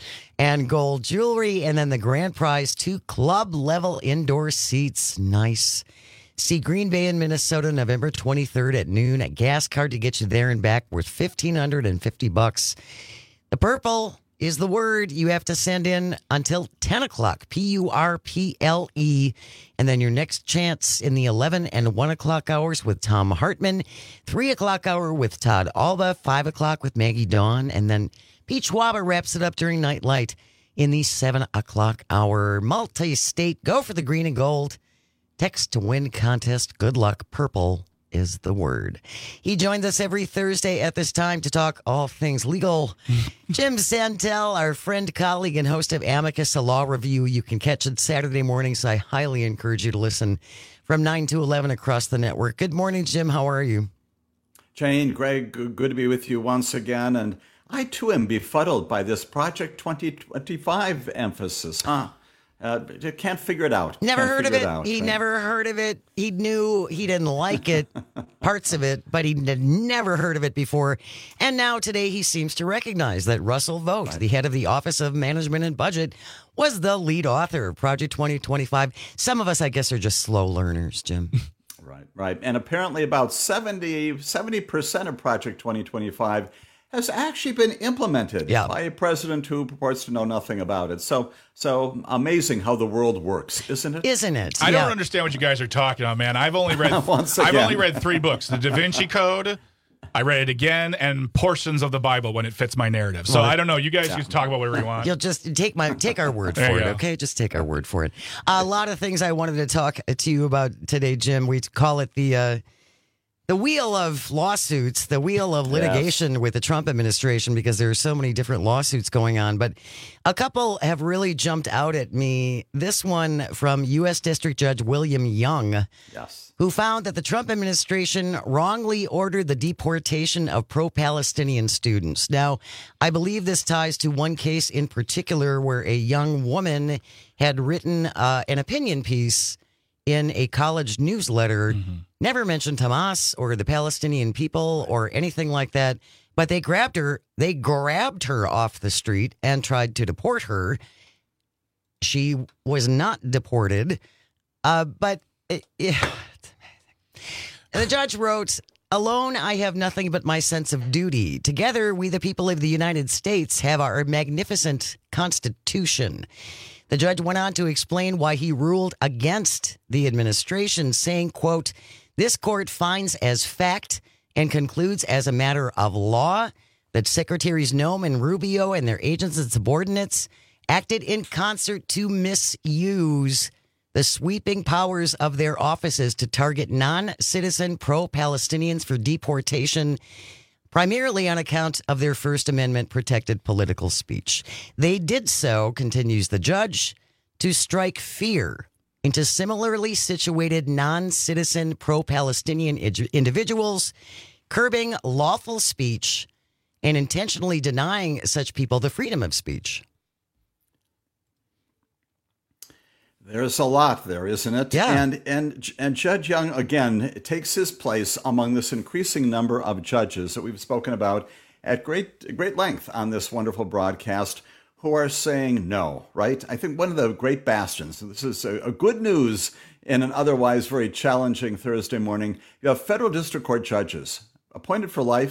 And gold jewelry. And then the grand prize, two club level indoor seats. Nice. See Green Bay in Minnesota, November twenty-third at noon. A gas card to get you there and back worth fifteen hundred fifty bucks. The purple is the word you have to send in until ten o'clock. P U R P L E. And then your next chance in the eleven and one o'clock hours with Tom Hartman. three o'clock hour with Todd Alba. five o'clock with Maggie Dawn. And then Pete Schwaba wraps it up during Night Light in the seven o'clock hour. Multi-state. Go for the green and gold. Text to win contest. Good luck. Purple is the word. He joins us every Thursday at this time to talk all things legal. Jim Santel, our friend, colleague, and host of Amicus, a law review. You can catch it Saturday mornings. I highly encourage you to listen from nine to eleven across the network. Good morning, Jim. How are you? Jane, Greg, good to be with you once again. And I, too, am befuddled by this Project twenty twenty-five emphasis, huh? Uh, can't figure it out. Never can't heard of it. it. Out, he right? never heard of it. He knew he didn't like it, parts of it, but he had never heard of it before. And now today he seems to recognize that Russell Vought, right, the head of the Office of Management and Budget, was the lead author of Project twenty twenty-five. Some of us, I guess, are just slow learners, Jim. Right, right. And apparently about seventy percent of Project twenty twenty-five has actually been implemented yeah. by a president who purports to know nothing about it. So so amazing how the world works, isn't it? Isn't it? I yeah. don't understand what you guys are talking about, man. I've only read Once I've again. only read three books: The Da Vinci Code. I read it again, and portions of the Bible when it fits my narrative. So well, I don't know. You guys yeah. just talk about whatever you want. You'll just take my take our word for it, go. okay? Just take our word for it. A lot of things I wanted to talk to you about today, Jim. We call it the uh, the wheel of lawsuits, the wheel of litigation yes. with the Trump administration, because there are so many different lawsuits going on. But a couple have really jumped out at me. This one from U S District Judge William Young, yes. who found that the Trump administration wrongly ordered the deportation of pro-Palestinian students. Now, I believe this ties to one case in particular where a young woman had written uh, an opinion piece in a college newsletter, mm-hmm. never mentioned Hamas or the Palestinian people or anything like that, but they grabbed her, they grabbed her off the street and tried to deport her. She was not deported, uh, but it, it, the judge wrote, "Alone, I have nothing but my sense of duty. Together, we, the people of the United States, have our magnificent Constitution." The judge went on to explain why he ruled against the administration, saying, quote, "This court finds as fact and concludes as a matter of law that Secretaries Noem and Rubio and their agents and subordinates acted in concert to misuse the sweeping powers of their offices to target non-citizen pro-Palestinians for deportation, primarily on account of their First Amendment protected political speech. They did so," continues the judge, "to strike fear into similarly situated non-citizen pro-Palestinian individuals, curbing lawful speech and intentionally denying such people the freedom of speech." There's a lot there, isn't it? Yeah. And and and Judge Young, again, takes his place among this increasing number of judges that we've spoken about at great great length on this wonderful broadcast, who are saying no, right? I think one of the great bastions, this is a, a good news in an otherwise very challenging Thursday morning, you have federal district court judges appointed for life.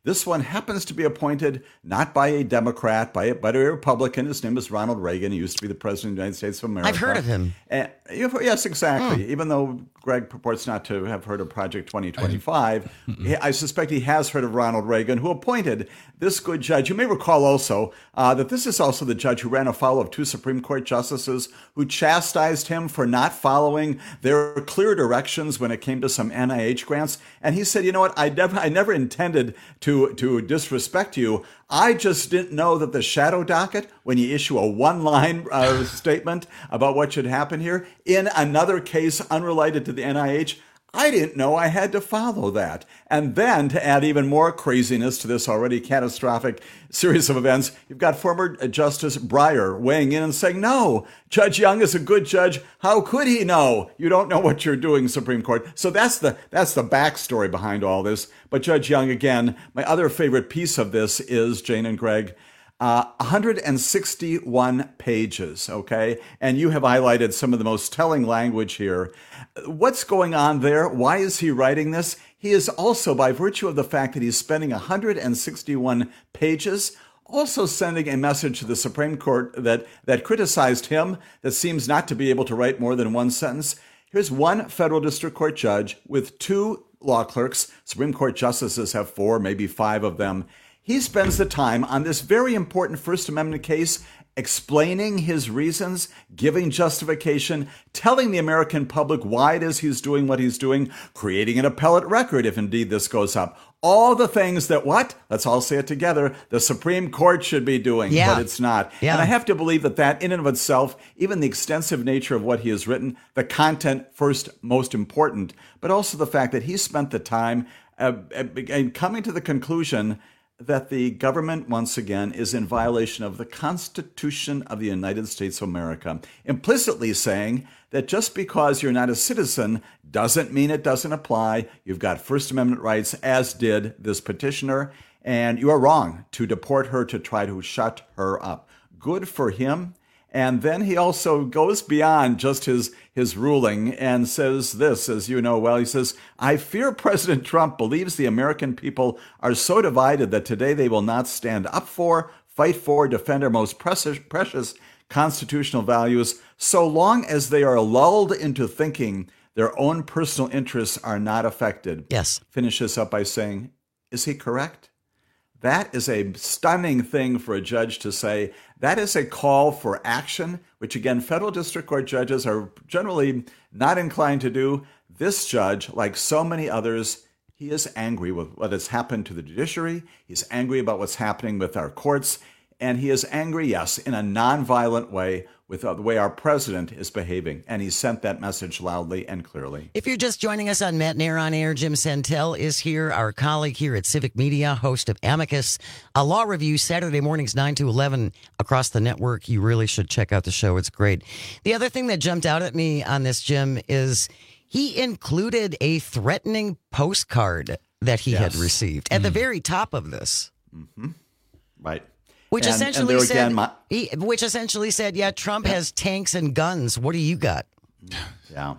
This one happens to be appointed not by a Democrat, by a, but a Republican. His name is Ronald Reagan. He used to be the president of the United States of America. I've heard of him. And, yes, exactly. Hmm. Even though Greg purports not to have heard of Project twenty twenty-five, I, I suspect he has heard of Ronald Reagan, who appointed this good judge. You may recall also uh, that this is also the judge who ran afoul of two Supreme Court justices who chastised him for not following their clear directions when it came to some N I H grants. And he said, you know what, I never, I never intended to to disrespect you. I just didn't know that the shadow docket, when you issue a one-line uh, statement about what should happen here, in another case unrelated to the N I H, I didn't know I had to follow that. And then to add even more craziness to this already catastrophic series of events, you've got former Justice Breyer weighing in and saying, no, Judge Young is a good judge. How could he know? You don't know what you're doing, Supreme Court. So that's the that's the backstory behind all this. But Judge Young, again, my other favorite piece of this is, Jane and Greg, Uh, one hundred sixty-one pages, okay? And you have highlighted some of the most telling language here. What's going on there? Why is he writing this? He is also, by virtue of the fact that he's spending one hundred sixty-one pages, also sending a message to the Supreme Court that, that criticized him, that seems not to be able to write more than one sentence. Here's one federal district court judge with two law clerks. Supreme Court justices have four, maybe five of them. He spends the time on this very important First Amendment case explaining his reasons, giving justification, telling the American public why it is he's doing what he's doing, creating an appellate record if indeed this goes up. All the things that what? Let's all say it together. The Supreme Court should be doing, yeah. but it's not. Yeah. And I have to believe that that in and of itself, even the extensive nature of what he has written, the content first most important, but also the fact that he spent the time uh, uh, coming to the conclusion that the government, once again, is in violation of the Constitution of the United States of America, implicitly saying that just because you're not a citizen doesn't mean it doesn't apply. You've got First Amendment rights, as did this petitioner, and you are wrong to deport her to try to shut her up. Good for him. And then he also goes beyond just his, his ruling and says this, as you know well, he says, I fear President Trump believes the American people are so divided that today they will not stand up for, fight for, defend our most precious, precious constitutional values, so long as they are lulled into thinking their own personal interests are not affected. Yes. Finishes up by saying, is he correct? That is a stunning thing for a judge to say. That is a call for action, which again, federal district court judges are generally not inclined to do. This judge, like so many others, he is angry with what has happened to the judiciary. He's angry about what's happening with our courts. And he is angry, yes, in a nonviolent way with the way our president is behaving. And he sent that message loudly and clearly. If you're just joining us on Matt and Air on Air, Jim Santel is here, our colleague here at Civic Media, host of Amicus, a law review Saturday mornings nine to eleven across the network. You really should check out the show. It's great. The other thing that jumped out at me on this, Jim, is he included a threatening postcard that he yes. had received at mm. the very top of this. Mm-hmm. Right. Which and, essentially and said, again, my, he, which essentially said, yeah, Trump has tanks and guns. What do you got? Yeah.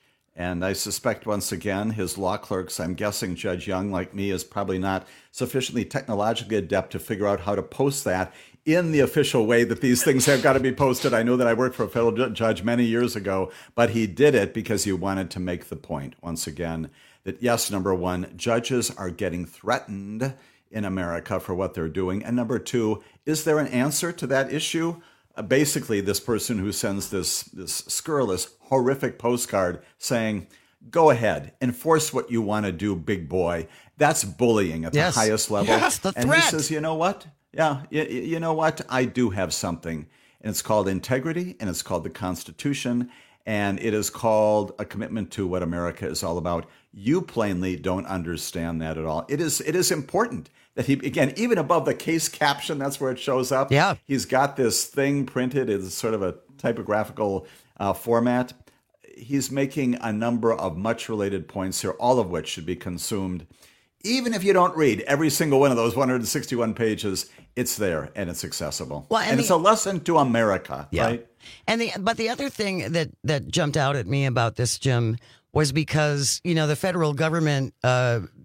And I suspect, once again, his law clerks, I'm guessing Judge Young, like me, is probably not sufficiently technologically adept to figure out how to post that in the official way that these things have got to be posted. I know that I worked for a federal judge many years ago, but he did it because he wanted to make the point, once again, that yes, number one, judges are getting threatened in America for what they're doing. And number two, is there an answer to that issue? Uh, basically, this person who sends this, this scurrilous, horrific postcard saying, go ahead, enforce what you want to do, big boy. That's bullying at yes. the highest level. Yes, the and threat. he says, you know what? Yeah, you, you know what? I do have something. And it's called integrity, and it's called the Constitution, and it is called a commitment to what America is all about. You plainly don't understand that at all. It is it is important that he, again, even above the case caption, that's where it shows up. Yeah. He's got this thing printed. It's sort of a typographical uh, format. He's making a number of much related points here, all of which should be consumed. Even if you don't read every single one of those one hundred sixty-one pages, it's there and it's accessible. Well, and, and the, it's a lesson to America, yeah. right? And the but the other thing that, that jumped out at me about this, Jim, was because, you know, the federal government uh,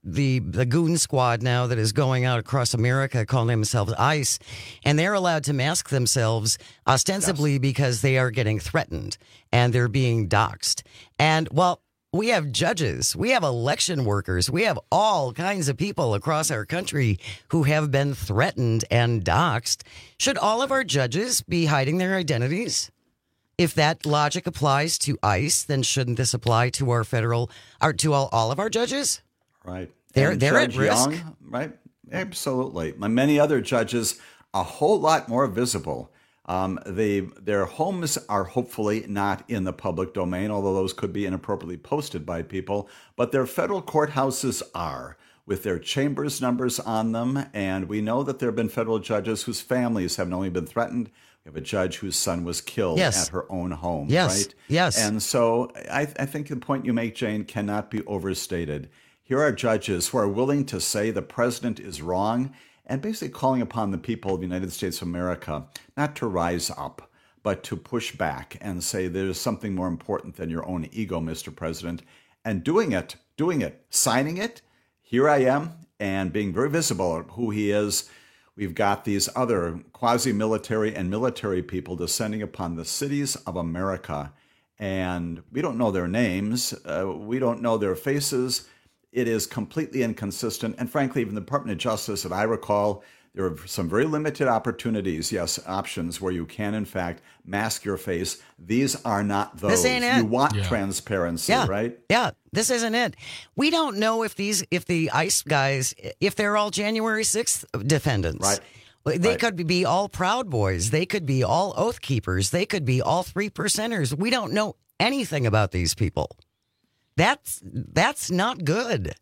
the the goon squad now that is going out across America calling themselves ICE, and they're allowed to mask themselves ostensibly yes. because they are getting threatened and they're being doxxed. And well, we have judges, we have election workers, we have all kinds of people across our country who have been threatened and doxxed. Should all of our judges be hiding their identities? If that logic applies to ICE, then shouldn't this apply to our federal, or to all, all of our judges? Right. They're, and they're Judge at risk. Young, right? Absolutely. Many other judges, a whole lot more visible. Um, they, their homes are hopefully not in the public domain, although those could be inappropriately posted by people. But their federal courthouses are, with their chambers numbers on them. And we know that there have been federal judges whose families have not only been threatened. We have a judge whose son was killed yes. at her own home, yes. right? Yes. And so I, I think the point you make, Jane, cannot be overstated. Here are judges who are willing to say the president is wrong and basically calling upon the people of the United States of America not to rise up, but to push back and say there's something more important than your own ego, Mister President, and doing it, doing it, signing it. Here I am, and being very visible of who he is. We've got these other quasi-military and military people descending upon the cities of America, and we don't know their names. Uh, we don't know their faces. It is completely inconsistent. And frankly, even the Department of Justice, that I recall, there are some very limited opportunities, yes, options where you can, in fact, mask your face. These are not those. This ain't it. You want Yeah. transparency, Yeah. right? Yeah, this isn't it. We don't know if these, if the ICE guys, if they're all January sixth defendants. Right. They Right. could be all Proud Boys. They could be all Oath Keepers. They could be all three percenters. We don't know anything about these people. That's that's not good.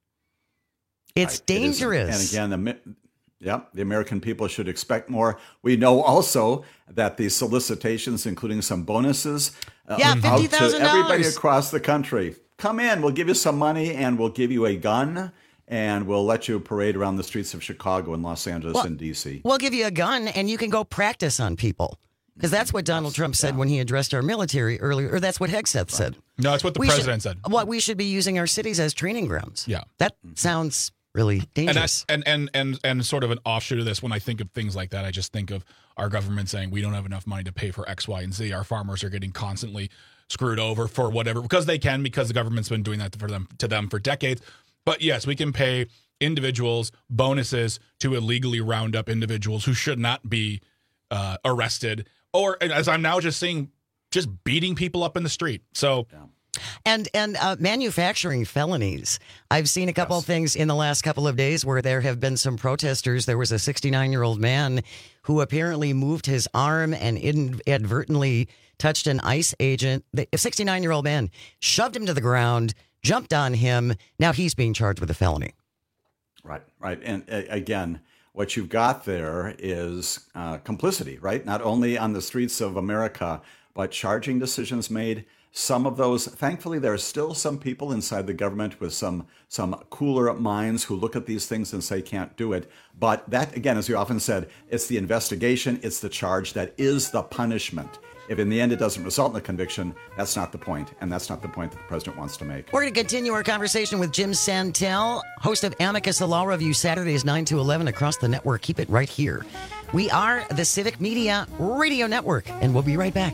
It's Right. It is- dangerous. and again, the, yeah, the American people should expect more. We know also that the solicitations, including some bonuses, uh, Yeah, out fifty to thousand dollars. everybody across the country. Come in, we'll give you some money, and we'll give you a gun, and we'll let you parade around the streets of Chicago and Los Angeles Well, and D C. We'll give you a gun and you can go practice on people. Because that's what Donald Trump said when he addressed our military earlier, or that's what Hegseth said. No, it's what the We president should, said. What we should be using our cities as training grounds. Yeah. That sounds really And, dangerous. that's, and and and and sort of an offshoot of this, when I think of things like that, I just think of our government saying we don't have enough money to pay for X, Y, and Z. Our farmers are getting constantly screwed over for whatever, because they can, because the government's been doing that for them to them for decades. But yes, we can pay individuals bonuses to illegally round up individuals who should not be uh, arrested, or as I'm now just seeing, just beating people up in the street. So. Yeah. And and uh, manufacturing felonies. I've seen a couple of things in the last couple of days where there have been some protesters. There was a sixty-nine-year-old man who apparently moved his arm and inadvertently touched an ICE agent. A sixty-nine-year-old man shoved him to the ground, jumped on him. Now he's being charged with a felony. Right, right. And uh, again, what you've got there is uh, complicity, right? Not only on the streets of America, but charging decisions made. Some of those, thankfully, there are still some people inside the government with some some cooler minds who look at these things and say can't do it. But that, again, as you often said, it's the investigation, it's the charge that is the punishment. If in the end it doesn't result in a conviction, that's not the point, and that's not the point that the president wants to make. We're going to continue our conversation with Jim Santel, host of Amicus, the Law Review, Saturdays nine to eleven across the network. Keep it right here. We are the Civic Media Radio Network, and we'll be right back.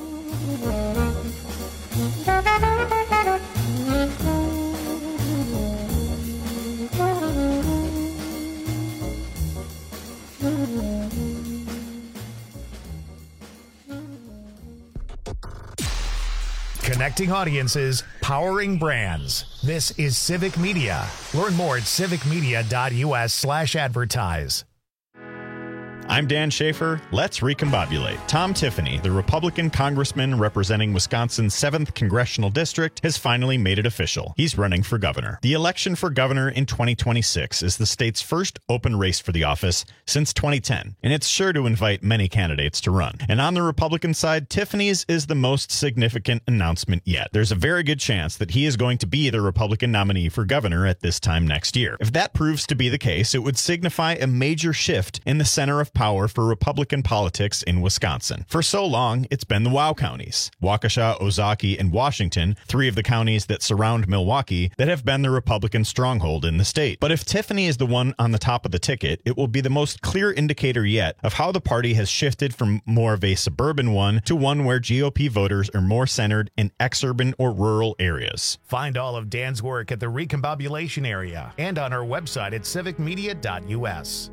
Connecting audiences, powering brands. This is Civic Media. Learn more at civicmedia.us slash advertise. I'm Dan Schaefer. Let's recombobulate. Tom Tiffany, the Republican congressman representing Wisconsin's seventh Congressional District, has finally made it official. He's running for governor. The election for governor in twenty twenty-six is the state's first open race for the office since twenty ten, and it's sure to invite many candidates to run. And on the Republican side, Tiffany's is the most significant announcement yet. There's a very good chance that he is going to be the Republican nominee for governor at this time next year. If that proves to be the case, it would signify a major shift in the center of power power for Republican politics in Wisconsin. For so long, it's been the WOW counties, Waukesha, Ozaukee, and Washington, three of the counties that surround Milwaukee, that have been the Republican stronghold in the state. But if Tiffany is the one on the top of the ticket, it will be the most clear indicator yet of how the party has shifted from more of a suburban one to one where G O P voters are more centered in exurban or rural areas. Find all of Dan's work at the Recombobulation area and on our website at civic media dot u s.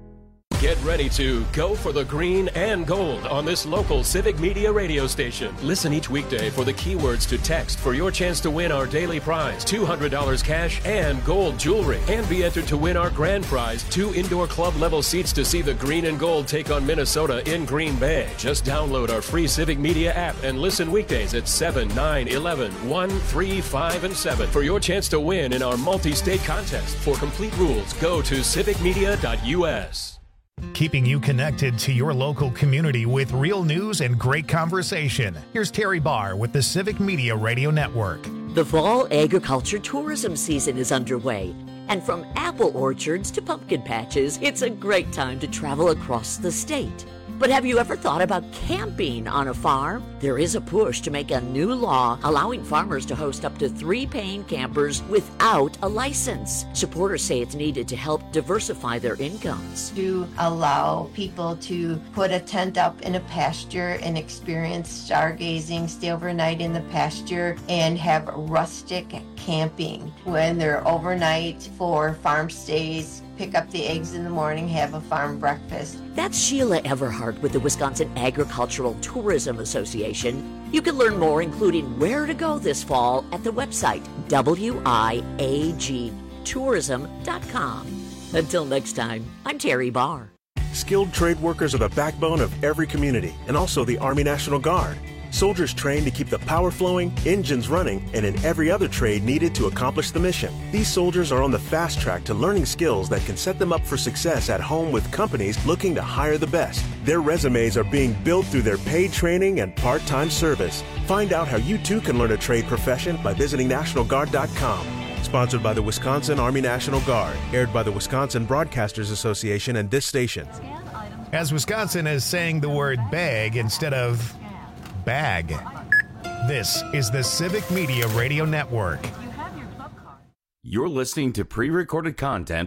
Get ready to go for the green and gold on this local Civic Media radio station. Listen each weekday for the keywords to text for your chance to win our daily prize, two hundred dollars cash and gold jewelry. And be entered to win our grand prize, two indoor club level seats to see the green and gold take on Minnesota in Green Bay. Just download our free Civic Media app and listen weekdays at seven, nine, eleven, one, three, five, and seven for your chance to win in our multi-state contest. For complete rules, go to civic media dot u s. Keeping you connected to your local community with real news and great conversation. Here's Terry Barr with the Civic Media Radio Network. The fall agriculture tourism season is underway, and from apple orchards to pumpkin patches, it's a great time to travel across the state. But have you ever thought about camping on a farm? There is a push to make a new law allowing farmers to host up to three paying campers without a license. Supporters say it's needed to help diversify their incomes. To allow people to put a tent up in a pasture and experience stargazing, stay overnight in the pasture, and have rustic camping when they're overnight for farm stays. Pick up the eggs in the morning, have a farm breakfast. That's Sheila Everhart with the Wisconsin Agricultural Tourism Association. You can learn more, including where to go this fall, at the website w i a g tourism dot com. Until next time, I'm Terry Barr. Skilled trade workers are the backbone of every community, and also the Army National Guard. Soldiers trained to keep the power flowing, engines running, and in every other trade needed to accomplish the mission. These soldiers are on the fast track to learning skills that can set them up for success at home with companies looking to hire the best. Their resumes are being built through their paid training and part-time service. Find out how you too can learn a trade profession by visiting national guard dot com. Sponsored by the Wisconsin Army National Guard. Aired by the Wisconsin Broadcasters Association and this station. As Wisconsin is saying the word bag instead of bag. This is the Civic Media Radio Network. You're listening to pre-recorded content.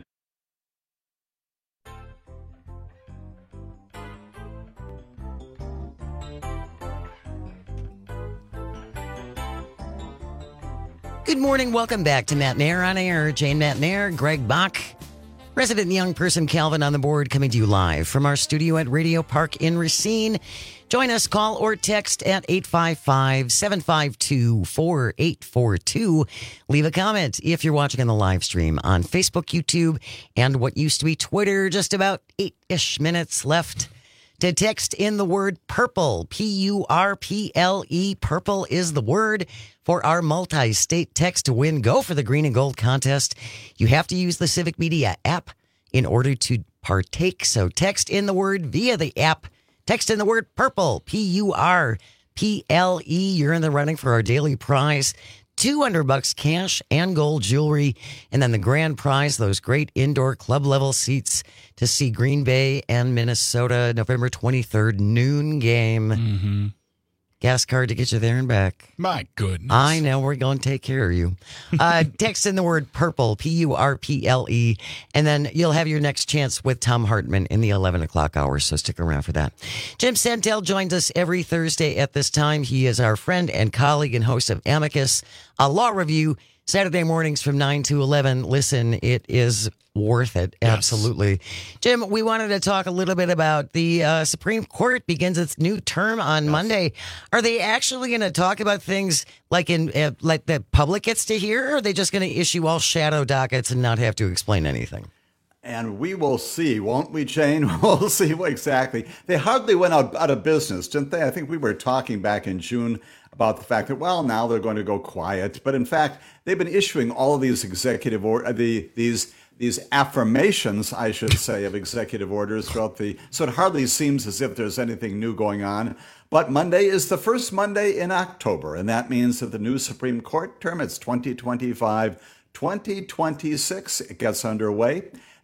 Good morning. Welcome back to Matt Nair on Air. Jane Matt Nair, Greg Bach, resident young person Calvin on the board, coming to you live from our studio at Radio Park in Racine. Join us, call or text at eight five five, seven five two, four eight four two. Leave a comment if you're watching on the live stream on Facebook, YouTube, and what used to be Twitter. Just about eight-ish minutes left to text in the word purple, P U R P L E. Purple is the word for our multi-state text to win. Go for the green and gold contest. You have to use the Civic Media app in order to partake. So text in the word via the app. Text in the word purple, P U R P L E. You're in the running for our daily prize. two hundred bucks cash and gold jewelry. And then the grand prize, those great indoor club level seats to see Green Bay and Minnesota, November twenty-third, noon game. Mm-hmm. Gas card to get you there and back. My goodness. I know, we're going to take care of you. Uh, text in the word purple, P U R P L E, and then you'll have your next chance with Tom Hartman in the eleven o'clock hour, so stick around for that. Jim Santel joins us every Thursday at this time. He is our friend and colleague and host of Amicus, a law review, Saturday mornings from nine to eleven. Listen, it is worth it. Yes. Absolutely. Jim, we wanted to talk a little bit about the uh, Supreme Court begins its new term on yes. Monday. Are they actually going to talk about things like in uh, like the public gets to hear, or are they just going to issue all shadow dockets and not have to explain anything? And we will see, won't we, Jane? We'll see what exactly. They hardly went out, out of business, didn't they? I think we were talking back in June about the fact that, well, now they're going to go quiet. But in fact, they've been issuing all of these executive or the these these affirmations, I should say, of executive orders throughout the. So it hardly seems as if there's anything new going on. But Monday is the first Monday in October, and that means that the new Supreme Court term, it's twenty twenty-five, twenty twenty-six, it gets underway.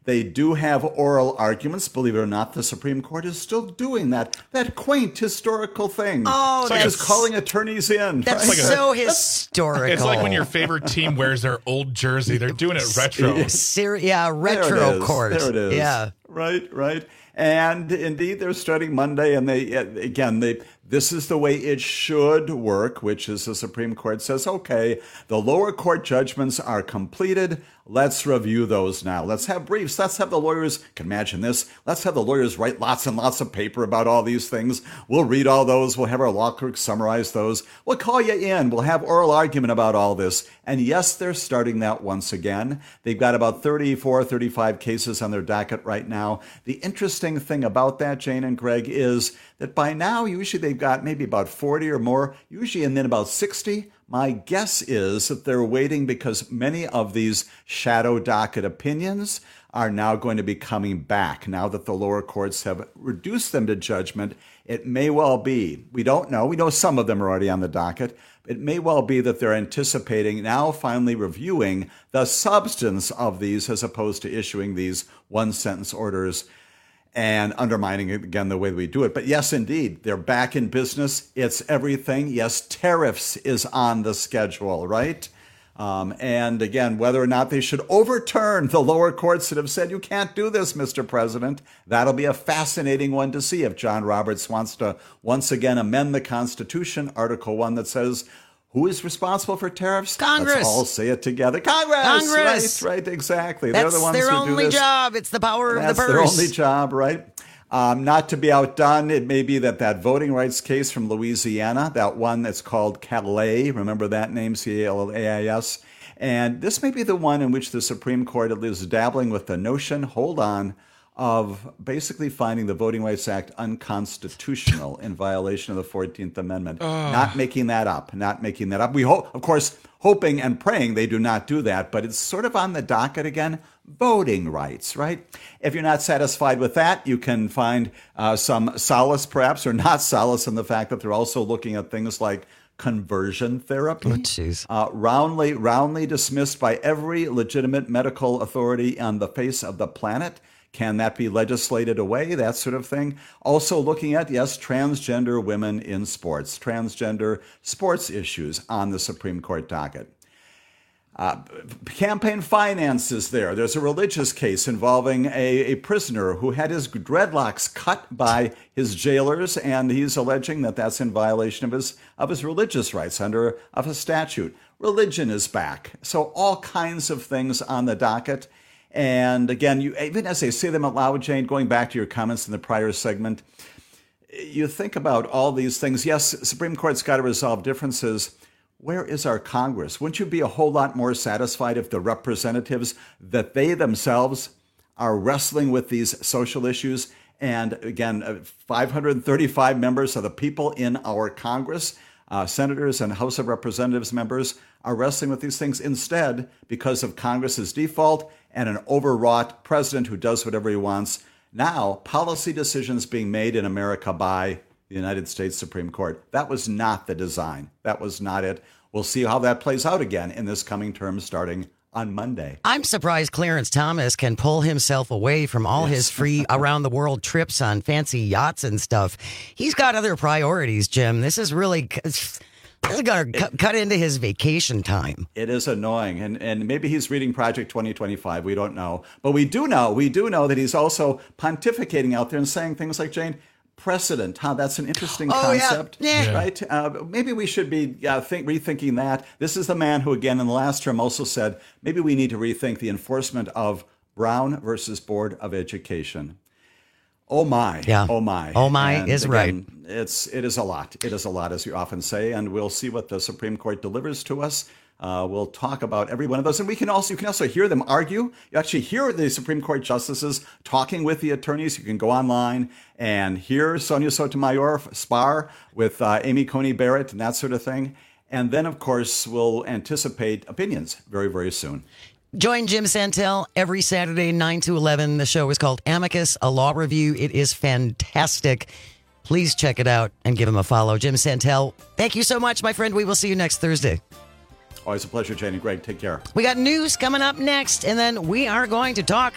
They do have oral arguments. Believe it or not, the Supreme Court is still doing that that quaint historical thing. Oh, such as calling attorneys in. That's right? so historical. It's like when your favorite team wears their old jersey. They're doing it retro. Ser- yeah, retro there it is. court. There it is. Yeah. Right, right. And indeed, they're starting Monday. And they, again, they this is the way it should work, which is the Supreme Court says, okay, the lower court judgments are completed. Let's review those now. Let's have briefs. Let's have the lawyers, can imagine this, let's have the lawyers write lots and lots of paper about all these things. We'll read all those. We'll have our law clerks summarize those. We'll call you in. We'll have oral argument about all this. And yes, they're starting that once again. They've got about thirty-four, thirty-five cases on their docket right now. The interesting thing about that, Jane and Greg, is that by now, usually they've got maybe about forty or more, usually, and then about sixty. My guess is that they're waiting because many of these shadow docket opinions are now going to be coming back. Now that the lower courts have reduced them to judgment, it may well be, we don't know, we know some of them are already on the docket, it may well be that they're anticipating now finally reviewing the substance of these as opposed to issuing these one-sentence orders and undermining, again, the way we do it. But yes, indeed, they're back in business. It's everything. Yes, tariffs is on the schedule, right? Um, and again, whether or not they should overturn the lower courts that have said, you can't do this, Mister President, that'll be a fascinating one to see if John Roberts wants to once again amend the Constitution, Article one, that says, who is responsible for tariffs? Congress. Let's all say it together. Congress. Congress. Right, right, exactly. That's They're the ones their who only do this. job. It's the power That's of the purse. their only job, right? Um, not to be outdone, it may be that that voting rights case from Louisiana, that one that's called Calais, remember that name, C A L A I S? And this may be the one in which the Supreme Court is dabbling with the notion, hold on, of basically finding the Voting Rights Act unconstitutional in violation of the fourteenth Amendment. Oh. Not making that up, not making that up. We hope, of course, hoping and praying they do not do that, but it's sort of on the docket again. Voting rights, right? If you're not satisfied with that, you can find uh, some solace, perhaps, or not solace in the fact that they're also looking at things like conversion therapy, oh, uh, roundly, roundly dismissed by every legitimate medical authority on the face of the planet. Can that be legislated away? That sort of thing. Also looking at, yes, transgender women in sports, transgender sports issues on the Supreme Court docket. Uh, campaign finance is there. There's a religious case involving a, a prisoner who had his dreadlocks cut by his jailers, and he's alleging that that's in violation of his of his religious rights under of a statute. Religion is back. So all kinds of things on the docket. And again, you, even as I say them out loud, Jane, going back to your comments in the prior segment, you think about all these things. Yes, Supreme Court's got to resolve differences. Where is our Congress? Wouldn't you be a whole lot more satisfied if the representatives, that they themselves are wrestling with these social issues? And again, five hundred thirty-five members of the people in our Congress, uh, senators and House of Representatives members, are wrestling with these things. Instead, because of Congress's default and an overwrought president who does whatever he wants, now policy decisions being made in America by the United States Supreme Court. That was not the design. That was not it. We'll see how that plays out again in this coming term starting on Monday. I'm surprised Clarence Thomas can pull himself away from all Yes. his free around the world trips on fancy yachts and stuff. He's got other priorities, Jim. This is really this is going to cut into his vacation time. It is annoying. And, and maybe he's reading Project twenty twenty-five. We don't know. But we do know, we do know that he's also pontificating out there and saying things like, Jane, precedent, huh? That's an interesting Oh, yeah. concept, Yeah. right? Uh, maybe we should be uh, think, rethinking that. This is the man who, again, in the last term also said, maybe we need to rethink the enforcement of Brown versus Board of Education. Oh my, Yeah. oh my. Oh my And is again, It's, it is a lot. It is a lot, as you often say, and we'll see what the Supreme Court delivers to us. Uh, we'll talk about every one of those, and we can also you can also hear them argue. You actually hear the Supreme Court justices talking with the attorneys. You can go online and hear Sonia Sotomayor spar with uh, Amy Coney Barrett and that sort of thing. And then, of course, we'll anticipate opinions very, very soon. Join Jim Santel every Saturday, nine to eleven. The show is called Amicus, a law review. It is fantastic. Please check it out and give him a follow. Jim Santel, thank you so much, my friend. We will see you next Thursday. Always a pleasure, Jane and Greg. Take care. We got news coming up next, and then we are going to talk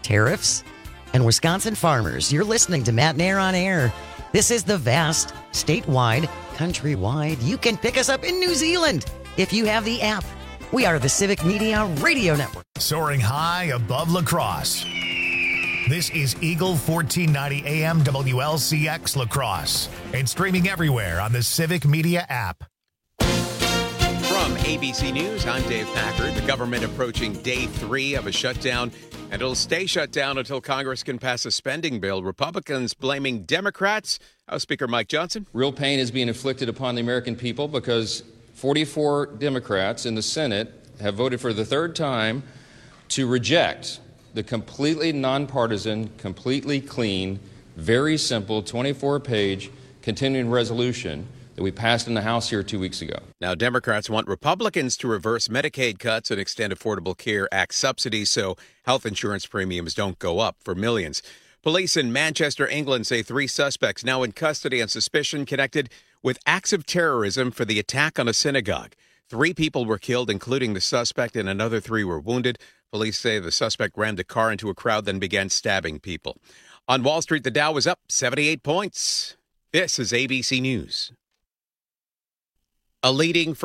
tariffs, and Wisconsin farmers. You're listening to Matt Nair on Air. This is the vast, statewide, countrywide. You can pick us up in New Zealand if you have the app. We are the Civic Media Radio Network. Soaring high above La Crosse. This is Eagle fourteen ninety A M W L C X La Crosse and streaming everywhere on the Civic Media app. From A B C News, I'm Dave Packard. The government approaching day three of a shutdown, and it'll stay shut down until Congress can pass a spending bill. Republicans blaming Democrats. House Speaker Mike Johnson. Real pain is being inflicted upon the American people because forty-four Democrats in the Senate have voted for the third time to reject the completely nonpartisan, completely clean, very simple twenty-four page continuing resolution that we passed in the House here two weeks ago. Now, Democrats want Republicans to reverse Medicaid cuts and extend Affordable Care Act subsidies so health insurance premiums don't go up for millions. Police in Manchester, England say three suspects now in custody on suspicion connected with acts of terrorism for the attack on a synagogue. Three people were killed, including the suspect, and another three were wounded. Police say the suspect rammed a car into a crowd, then began stabbing people. On Wall Street, the Dow was up seventy-eight points. This is A B C News. A leading